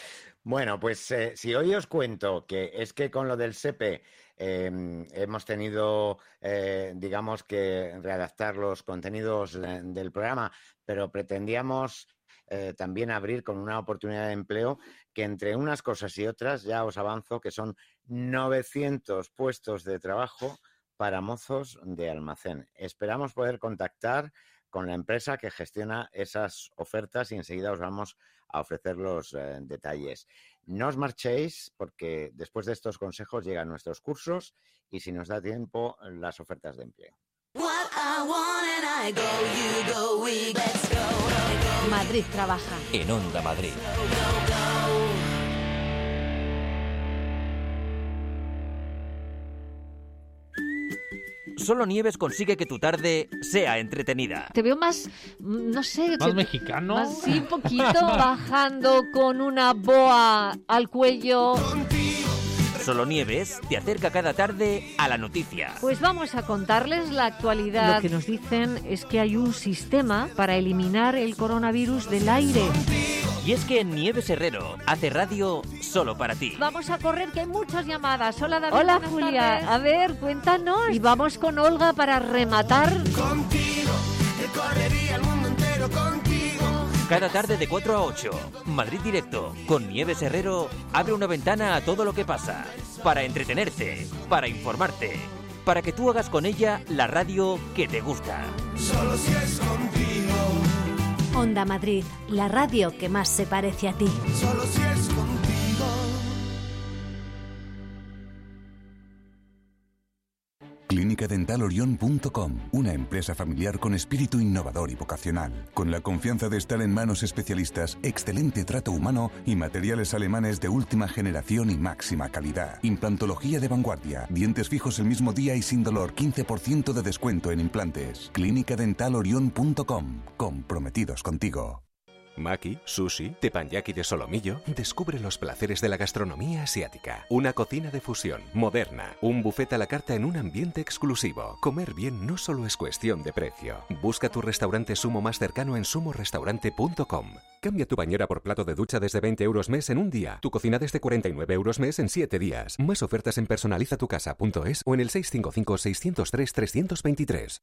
Bueno, pues eh, si hoy os cuento que es que con lo del S E P E eh, hemos tenido, eh, digamos que readaptar los contenidos eh, del programa, pero pretendíamos eh, también abrir con una oportunidad de empleo que entre unas cosas y otras ya os avanzo que son novecientos puestos de trabajo para mozos de almacén. Esperamos poder contactar con la empresa que gestiona esas ofertas y enseguida os vamos a ofrecer los eh, detalles. No os marchéis porque después de estos consejos llegan nuestros cursos y si nos da tiempo las ofertas de empleo. Madrid trabaja. En Onda Madrid. Solo Nieves consigue que tu tarde sea entretenida. Te veo más, mm, no sé... ¿Más que- mexicano? más- sí, un poquito, bajando con una boa al cuello. Solo Nieves te acerca cada tarde a la noticia. Pues vamos a contarles la actualidad. Lo que nos dicen es que hay un sistema para eliminar el coronavirus del aire. Y es que Nieves Herrero hace radio solo para ti. Vamos a correr, que hay muchas llamadas. Hola, David. Hola, buenas Julia. tardes. A ver, cuéntanos. Y vamos con Olga para rematar. Contigo, recorrería el mundo entero contigo. Cada tarde de cuatro a ocho, Madrid Directo, con Nieves Herrero, abre una ventana a todo lo que pasa. Para entretenerte, para informarte, para que tú hagas con ella la radio que te gusta. Solo si es contigo. Onda Madrid, la radio que más se parece a ti. Solo si es contigo. Clínica Dental Orión punto com, una empresa familiar con espíritu innovador y vocacional, con la confianza de estar en manos especialistas, excelente trato humano y materiales alemanes de última generación y máxima calidad. Implantología de vanguardia, dientes fijos el mismo día y sin dolor, quince por ciento de descuento en implantes. Clínica Dental Orión punto com, comprometidos contigo. Maki, sushi, teppanyaki de solomillo. Descubre los placeres de la gastronomía asiática. Una cocina de fusión, moderna. Un buffet a la carta en un ambiente exclusivo. Comer bien no solo es cuestión de precio. Busca tu restaurante Sumo más cercano en sumo restaurante punto com. Cambia tu bañera por plato de ducha desde veinte euros mes en un día. Tu cocina desde cuarenta y nueve euros mes en siete días. Más ofertas en personalizatucasa punto es o en el seis cinco cinco, seis cero tres, tres dos tres.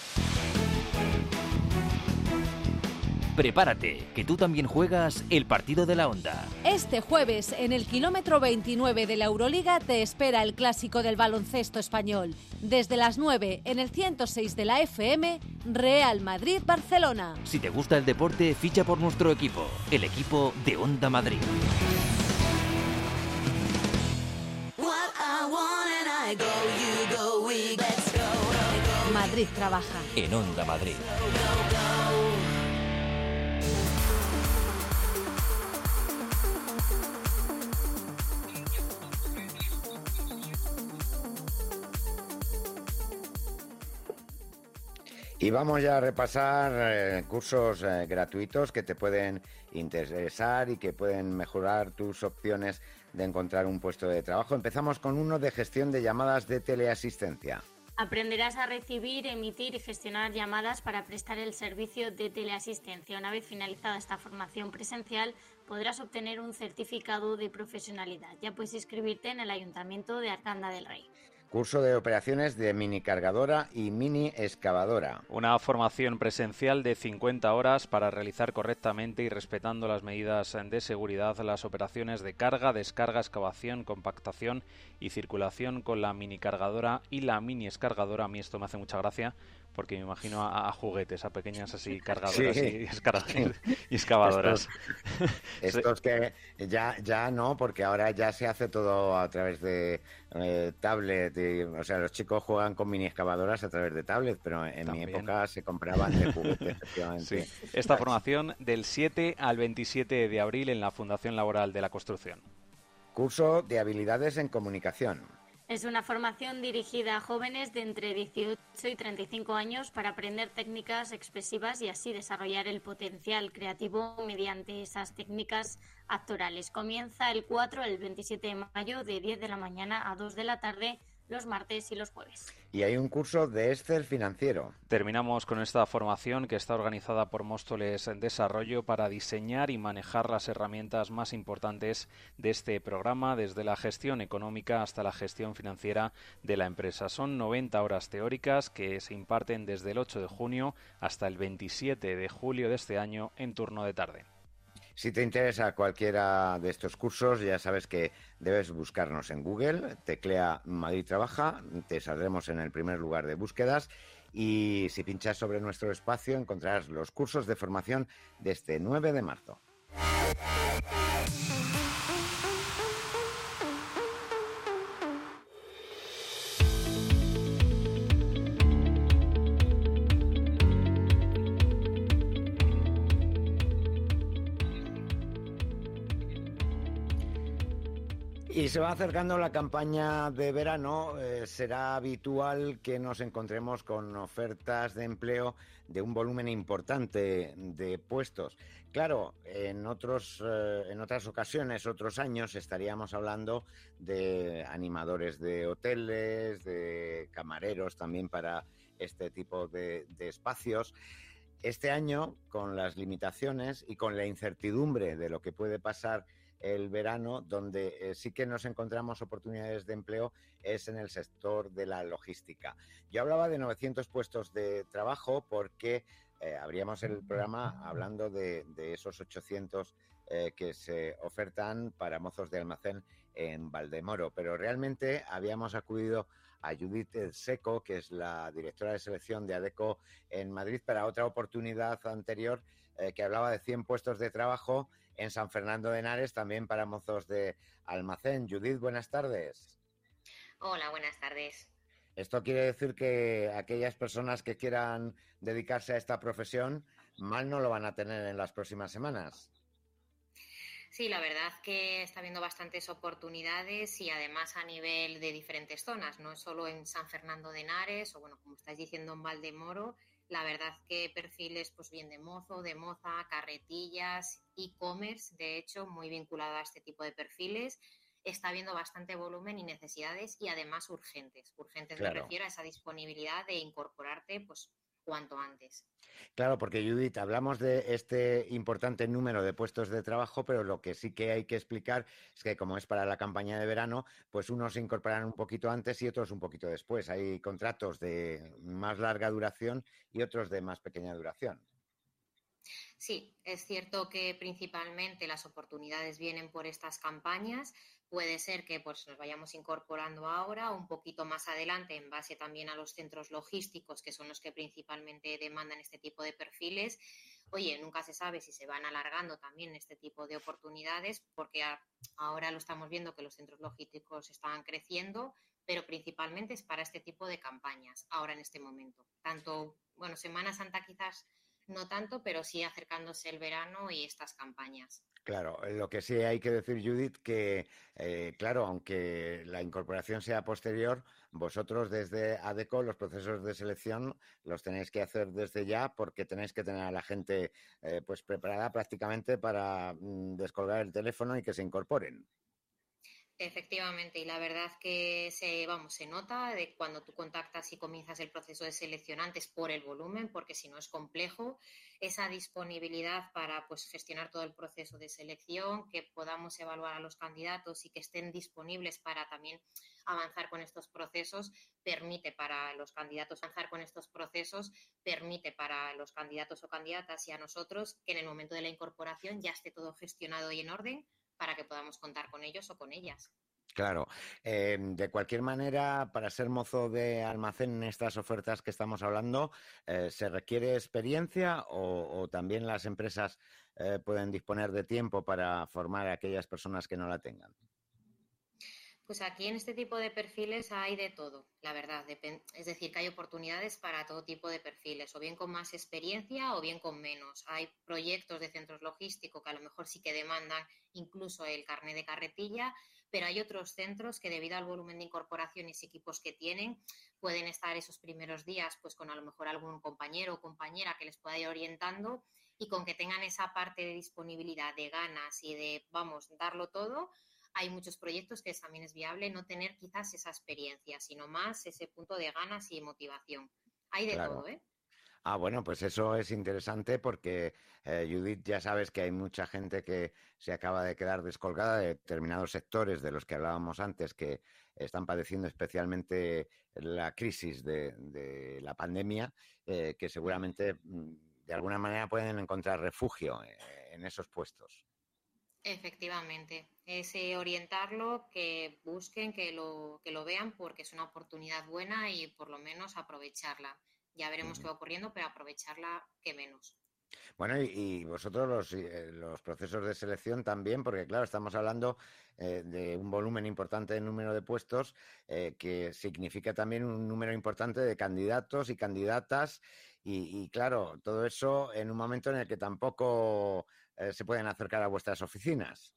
Prepárate, que tú también juegas el partido de la Onda. Este jueves, en el kilómetro veintinueve de la Euroliga, te espera el clásico del baloncesto español. Desde las nueve, en el ciento seis de la F M, Real Madrid-Barcelona. Si te gusta el deporte, ficha por nuestro equipo, el equipo de Onda Madrid. Madrid trabaja. En Onda Madrid. Y vamos ya a repasar eh, cursos eh, gratuitos que te pueden interesar y que pueden mejorar tus opciones de encontrar un puesto de trabajo. Empezamos con uno de gestión de llamadas de teleasistencia. Aprenderás a recibir, emitir y gestionar llamadas para prestar el servicio de teleasistencia. Una vez finalizada esta formación presencial, podrás obtener un certificado de profesionalidad. Ya puedes inscribirte en el Ayuntamiento de Arganda del Rey. Curso de operaciones de mini cargadora y mini excavadora. Una formación presencial de cincuenta horas para realizar correctamente y respetando las medidas de seguridad las operaciones de carga, descarga, excavación, compactación y circulación con la mini cargadora y la mini escargadora. A mí esto me hace mucha gracia porque me imagino a, a juguetes, a pequeñas así cargadoras, sí. y, escar- y excavadoras. Estos, estos que ya, ya no, porque ahora ya se hace todo a través de eh, tablet. Y, o sea, los chicos juegan con mini excavadoras a través de tablet, pero en También. mi época se compraban de juguetes, efectivamente. Sí. Esta formación del siete al veintisiete de abril en la Fundación Laboral de la Construcción. Curso de habilidades en comunicación. Es una formación dirigida a jóvenes de entre dieciocho y treinta y cinco años para aprender técnicas expresivas y así desarrollar el potencial creativo mediante esas técnicas actorales. Comienza el cuatro al veintisiete de mayo de diez de la mañana a dos de la tarde los martes y los jueves. Y hay un curso de Excel financiero. Terminamos con esta formación que está organizada por Móstoles en Desarrollo para diseñar y manejar las herramientas más importantes de este programa, desde la gestión económica hasta la gestión financiera de la empresa. Son noventa horas teóricas que se imparten desde el ocho de junio hasta el veintisiete de julio de este año en turno de tarde. Si te interesa cualquiera de estos cursos, ya sabes que debes buscarnos en Google, teclea Madrid Trabaja, te saldremos en el primer lugar de búsquedas y si pinchas sobre nuestro espacio encontrarás los cursos de formación de este nueve de marzo. Y se va acercando la campaña de verano, eh, será habitual que nos encontremos con ofertas de empleo de un volumen importante de puestos. Claro, en otros, eh, en otras ocasiones, otros años, estaríamos hablando de animadores de hoteles, de camareros también para este tipo de, de espacios. Este año, con las limitaciones y con la incertidumbre de lo que puede pasar el verano, donde eh, sí que nos encontramos oportunidades de empleo es en el sector de la logística. Yo hablaba de novecientos puestos de trabajo porque eh, abríamos el programa hablando de, de esos ochocientos eh, que se ofertan para mozos de almacén en Valdemoro, pero realmente habíamos acudido a Judith Seco, que es la directora de selección de ADECO en Madrid, para otra oportunidad anterior eh, que hablaba de cien puestos de trabajo en San Fernando de Henares, también para mozos de almacén. Judith, buenas tardes. Hola, buenas tardes. Esto quiere decir que aquellas personas que quieran dedicarse a esta profesión mal no lo van a tener en las próximas semanas. Sí, la verdad que está habiendo bastantes oportunidades y además a nivel de diferentes zonas, no solo en San Fernando de Henares o, bueno, como estáis diciendo, en Valdemoro, La verdad que perfiles pues bien de mozo, de moza, carretillas, e-commerce, de hecho, muy vinculado a este tipo de perfiles. Está habiendo bastante volumen y necesidades y además urgentes. Urgentes Claro. me refiero a esa disponibilidad de incorporarte pues cuanto antes. Claro, porque Judith, hablamos de este importante número de puestos de trabajo, pero lo que sí que hay que explicar es que como es para la campaña de verano, pues unos se incorporarán un poquito antes y otros un poquito después. Hay contratos de más larga duración y otros de más pequeña duración. Sí, es cierto que principalmente las oportunidades vienen por estas campañas. Puede ser que pues, nos vayamos incorporando ahora, un poquito más adelante, en base también a los centros logísticos, que son los que principalmente demandan este tipo de perfiles. Oye, nunca se sabe si se van alargando también este tipo de oportunidades, porque a, ahora lo estamos viendo que los centros logísticos están creciendo, pero principalmente es para este tipo de campañas, ahora en este momento. Tanto, bueno, Semana Santa quizás no tanto, pero sí acercándose el verano y estas campañas. Claro, lo que sí hay que decir, Judith, que eh, claro, aunque la incorporación sea posterior, vosotros desde ADECO los procesos de selección los tenéis que hacer desde ya porque tenéis que tener a la gente eh, pues preparada prácticamente para mm, descolgar el teléfono y que se incorporen. Efectivamente, y la verdad que se, vamos, se nota de cuando tú contactas y comienzas el proceso de selección antes por el volumen, porque si no es complejo, esa disponibilidad para pues gestionar todo el proceso de selección, que podamos evaluar a los candidatos y que estén disponibles para también avanzar con estos procesos, permite para los candidatos avanzar con estos procesos, permite para los candidatos o candidatas y a nosotros que en el momento de la incorporación ya esté todo gestionado y en orden, para que podamos contar con ellos o con ellas. Claro. Eh, de cualquier manera, para ser mozo de almacén en estas ofertas que estamos hablando, eh, ¿se requiere experiencia o, o también las empresas eh, pueden disponer de tiempo para formar a aquellas personas que no la tengan? Pues aquí en este tipo de perfiles hay de todo, la verdad. Es decir, que hay oportunidades para todo tipo de perfiles, o bien con más experiencia o bien con menos. Hay proyectos de centros logísticos que a lo mejor sí que demandan incluso el carné de carretilla, pero hay otros centros que debido al volumen de incorporaciones y equipos que tienen, pueden estar esos primeros días pues con a lo mejor algún compañero o compañera que les pueda ir orientando y con que tengan esa parte de disponibilidad, de ganas y de, vamos, darlo todo. Hay muchos proyectos que también es viable no tener quizás esa experiencia, sino más ese punto de ganas y motivación. Hay de Claro. todo, ¿eh? Ah, bueno, pues eso es interesante porque, eh, Judith, ya sabes que hay mucha gente que se acaba de quedar descolgada de determinados sectores de los que hablábamos antes que están padeciendo especialmente la crisis de, de la pandemia, eh, que seguramente mm, de alguna manera pueden encontrar refugio eh, en esos puestos. Efectivamente, es eh, orientarlo, que busquen, que lo, que lo vean porque es una oportunidad buena y por lo menos aprovecharla. Ya veremos Uh-huh. qué va ocurriendo, pero aprovecharla que menos. Bueno, y, y vosotros los, eh, los procesos de selección también, porque claro, estamos hablando eh, de un volumen importante de número de puestos, eh, que significa también un número importante de candidatos y candidatas, y, y claro, todo eso en un momento en el que tampoco eh, se pueden acercar a vuestras oficinas.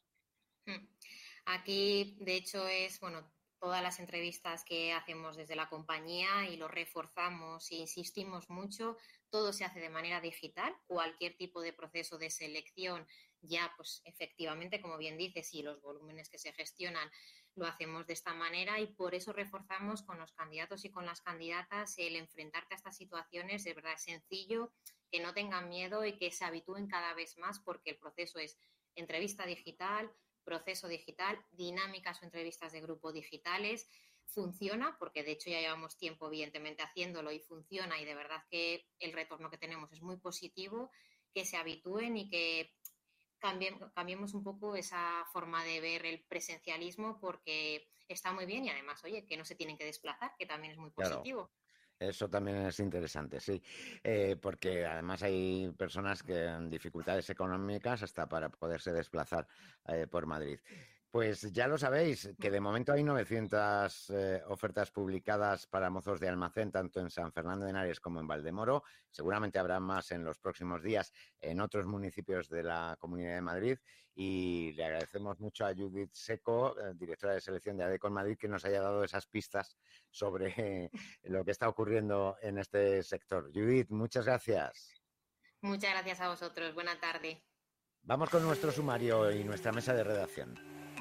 Aquí, de hecho, es, bueno, todas las entrevistas que hacemos desde la compañía y lo reforzamos e insistimos mucho, todo se hace de manera digital, cualquier tipo de proceso de selección ya, pues efectivamente, como bien dices, y los volúmenes que se gestionan lo hacemos de esta manera y por eso reforzamos con los candidatos y con las candidatas el enfrentarte a estas situaciones, de verdad es sencillo, que no tengan miedo y que se habitúen cada vez más porque el proceso es entrevista digital, proceso digital, dinámicas o entrevistas de grupo digitales, funciona, porque de hecho ya llevamos tiempo evidentemente haciéndolo y funciona y de verdad que el retorno que tenemos es muy positivo, que se habitúen y que cambien, cambiemos un poco esa forma de ver el presencialismo porque está muy bien y además, oye, que no se tienen que desplazar, que también es muy positivo. Claro. Eso también es interesante, sí, eh, porque además hay personas que han dificultades económicas hasta para poderse desplazar eh, por Madrid. Pues ya lo sabéis, que de momento hay novecientas eh, ofertas publicadas para mozos de almacén, tanto en San Fernando de Henares como en Valdemoro. Seguramente habrá más en los próximos días en otros municipios de la Comunidad de Madrid. Y le agradecemos mucho a Judith Seco, eh, directora de selección de ADECO en Madrid, que nos haya dado esas pistas sobre eh, lo que está ocurriendo en este sector. Judith, muchas gracias. Muchas gracias a vosotros. Buena tarde. Vamos con nuestro sumario y nuestra mesa de redacción.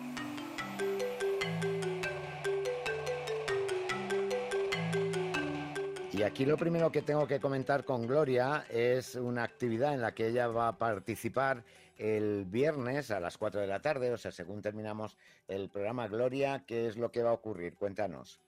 Y aquí lo primero que tengo que comentar con Gloria es una actividad en la que ella va a participar el viernes a las cuatro de la tarde, o sea, según terminamos el programa. Gloria, ¿qué es lo que va a ocurrir? Cuéntanos.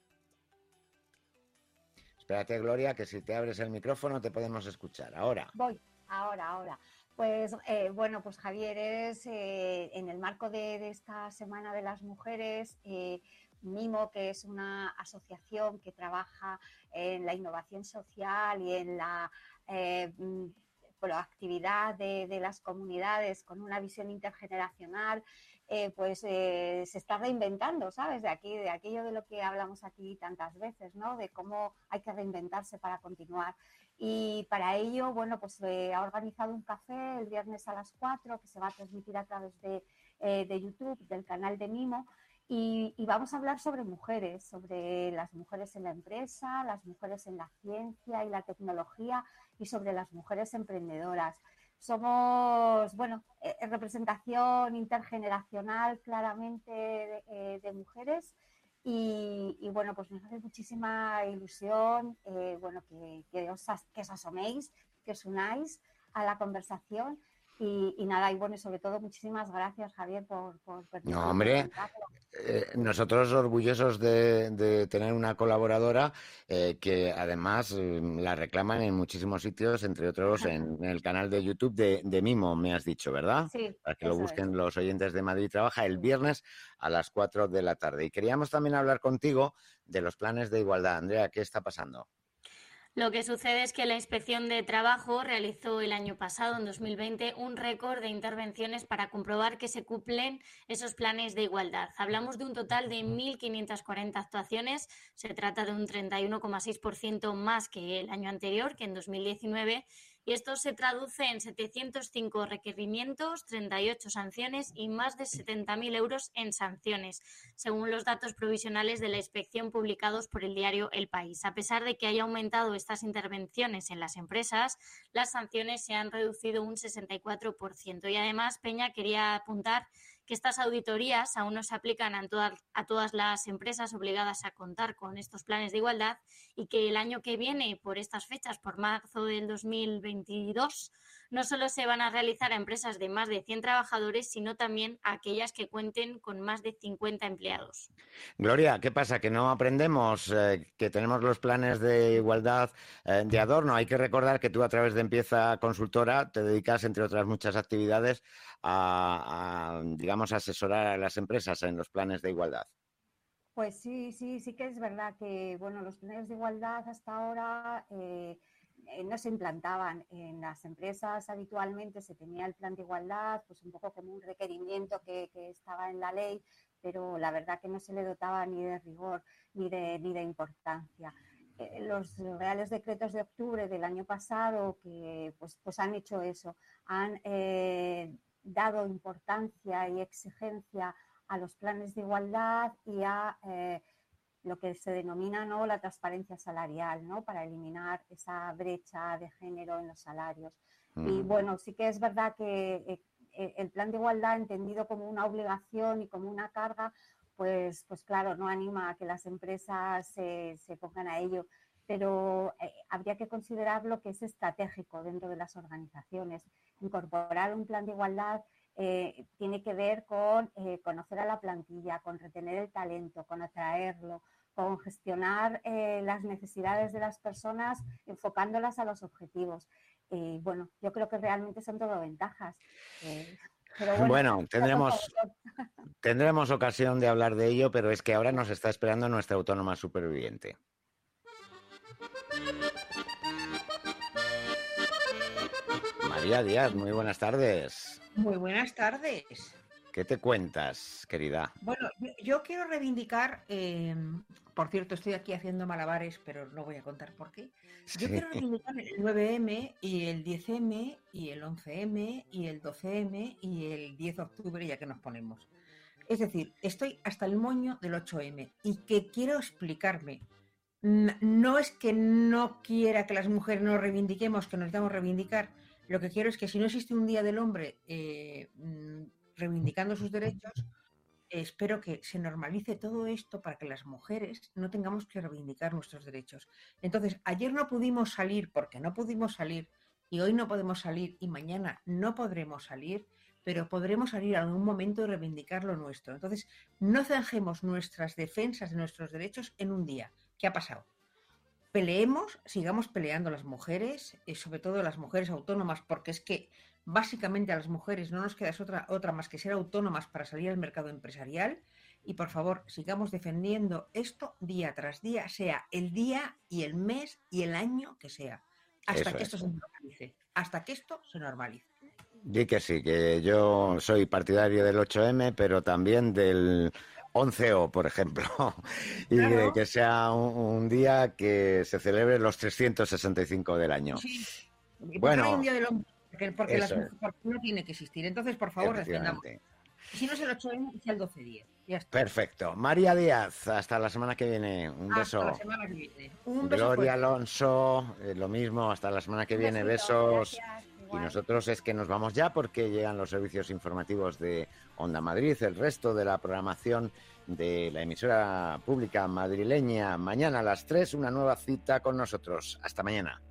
Espérate, Gloria, que si te abres el micrófono te podemos escuchar. Ahora. Voy, ahora, ahora. Pues eh, bueno, pues Javier, eres eh, en el marco de, de esta Semana de las Mujeres, eh, Mimo, que es una asociación que trabaja en la innovación social y en la eh, proactividad de, de las comunidades con una visión intergeneracional, eh, pues eh, se está reinventando, ¿sabes? De aquí, de aquello de lo que hablamos aquí tantas veces, ¿no? De cómo hay que reinventarse para continuar. Y para ello, bueno, pues eh, ha organizado un café el viernes a las cuatro que se va a transmitir a través de, eh, de YouTube, del canal de Mimo. Y, y vamos a hablar sobre mujeres, sobre las mujeres en la empresa, las mujeres en la ciencia y la tecnología y sobre las mujeres emprendedoras. Somos, bueno, eh, representación intergeneracional claramente de, eh, de mujeres y, y, bueno, pues nos hace muchísima ilusión, eh, bueno, que, que, os, que os asoméis, que os unáis a la conversación. Y, y nada, y bueno, y sobre todo muchísimas gracias, Javier, por... por no, hombre, eh, nosotros orgullosos de, de tener una colaboradora eh, que además eh, la reclaman en muchísimos sitios, entre otros en el canal de YouTube de, de Mimo, me has dicho, ¿verdad? Sí. Para que lo busquen es. Los oyentes de Madrid. Trabaja el viernes a las cuatro de la tarde. Y queríamos también hablar contigo de los planes de igualdad. Andrea, ¿qué está pasando? Lo que sucede es que la Inspección de Trabajo realizó el año pasado, en dos mil veinte, un récord de intervenciones para comprobar que se cumplen esos planes de igualdad. Hablamos de un total de mil quinientas cuarenta actuaciones. Se trata de un treinta y uno coma seis por ciento más que el año anterior, que en dos mil diecinueve. Y esto se traduce en setecientos cinco requerimientos, treinta y ocho sanciones y más de setenta mil euros en sanciones, según los datos provisionales de la inspección publicados por el diario El País. A pesar de que haya aumentado estas intervenciones en las empresas, las sanciones se han reducido un sesenta y cuatro por ciento. Y además, Peña quería apuntar que estas auditorías aún no se aplican a todas, a todas las empresas obligadas a contar con estos planes de igualdad y que el año que viene, por estas fechas, por marzo del dos mil veintidós, no solo se van a realizar a empresas de más de cien trabajadores, sino también a aquellas que cuenten con más de cincuenta empleados. Gloria, ¿qué pasa? ¿Que no aprendemos? Eh, ¿Que tenemos los planes de igualdad eh, de adorno? Hay que recordar que tú, a través de Empieza Consultora, te dedicas, entre otras muchas actividades, a, a digamos, asesorar a las empresas en los planes de igualdad. Pues sí, sí, sí que es verdad que, bueno, los planes de igualdad hasta ahora eh, eh, no se implantaban en las empresas. Habitualmente se tenía el plan de igualdad, pues un poco como un requerimiento que, que estaba en la ley, pero la verdad que no se le dotaba ni de rigor ni de, ni de importancia. Eh, los reales decretos de octubre del año pasado que pues, pues han hecho eso, han eh, dado importancia y exigencia a los planes de igualdad y a eh, lo que se denomina, ¿no?, la transparencia salarial, ¿no?, para eliminar esa brecha de género en los salarios. Mm. Y bueno, sí que es verdad que eh, el plan de igualdad, entendido como una obligación y como una carga, pues, pues claro, no anima a que las empresas se, se pongan a ello, pero eh, habría que considerar lo que es estratégico dentro de las organizaciones. Incorporar un plan de igualdad Eh, tiene que ver con eh, conocer a la plantilla, con retener el talento, con atraerlo, con gestionar eh, las necesidades de las personas enfocándolas a los objetivos. Y eh, bueno, yo creo que realmente son todo ventajas. Eh, pero bueno, bueno tendremos, tendremos ocasión de hablar de ello, pero es que ahora nos está esperando nuestra autónoma superviviente. María Díaz, muy buenas tardes. Muy buenas tardes. ¿Qué te cuentas, querida? Bueno, yo, yo quiero reivindicar, eh, por cierto, estoy aquí haciendo malabares, pero no voy a contar por qué. Yo Sí. quiero reivindicar el nueve eme y el diez eme y el once eme y el doce eme y el diez de octubre, ya que nos ponemos. Es decir, estoy hasta el moño del ocho eme y que quiero explicarme. N- No es que no quiera que las mujeres nos reivindiquemos, que nos necesitamos reivindicar. Lo que quiero es que si no existe un día del hombre eh, mm, reivindicando sus derechos, eh, espero que se normalice todo esto para que las mujeres no tengamos que reivindicar nuestros derechos. Entonces, ayer no pudimos salir porque no pudimos salir y hoy no podemos salir y mañana no podremos salir, pero podremos salir en algún momento y reivindicar lo nuestro. Entonces, no zanjemos nuestras defensas de nuestros derechos en un día. ¿Qué ha pasado? Peleemos, sigamos peleando las mujeres, y sobre todo las mujeres autónomas, porque es que básicamente a las mujeres no nos queda otra, otra más que ser autónomas para salir al mercado empresarial. Y por favor, sigamos defendiendo esto día tras día, sea el día y el mes y el año que sea, hasta Eso que es. esto se normalice, hasta que esto se normalice. Di que sí, que yo soy partidario del ocho eme, pero también del once o, por ejemplo, y de Claro. que sea un, un día que se celebre los trescientos sesenta y cinco del año. Sí. ¿Y por qué Bueno, no hay un día del hombre? Porque, porque las eso es. mujeres- porque no tiene que existir. Entonces, por favor, defendamos. Efectivamente. Y si no es el ocho eme, sea el doce diez. Ya está. Perfecto. María Díaz, hasta la semana que viene. Un Hasta beso. la semana que viene. Un beso Gloria fuerte. Alonso, eh, lo mismo, hasta la semana que Un viene, besito, besos. Y nosotros es que nos vamos ya porque llegan los servicios informativos de Onda Madrid, el resto de la programación de la emisora pública madrileña. Mañana a las tres, una nueva cita con nosotros. Hasta mañana.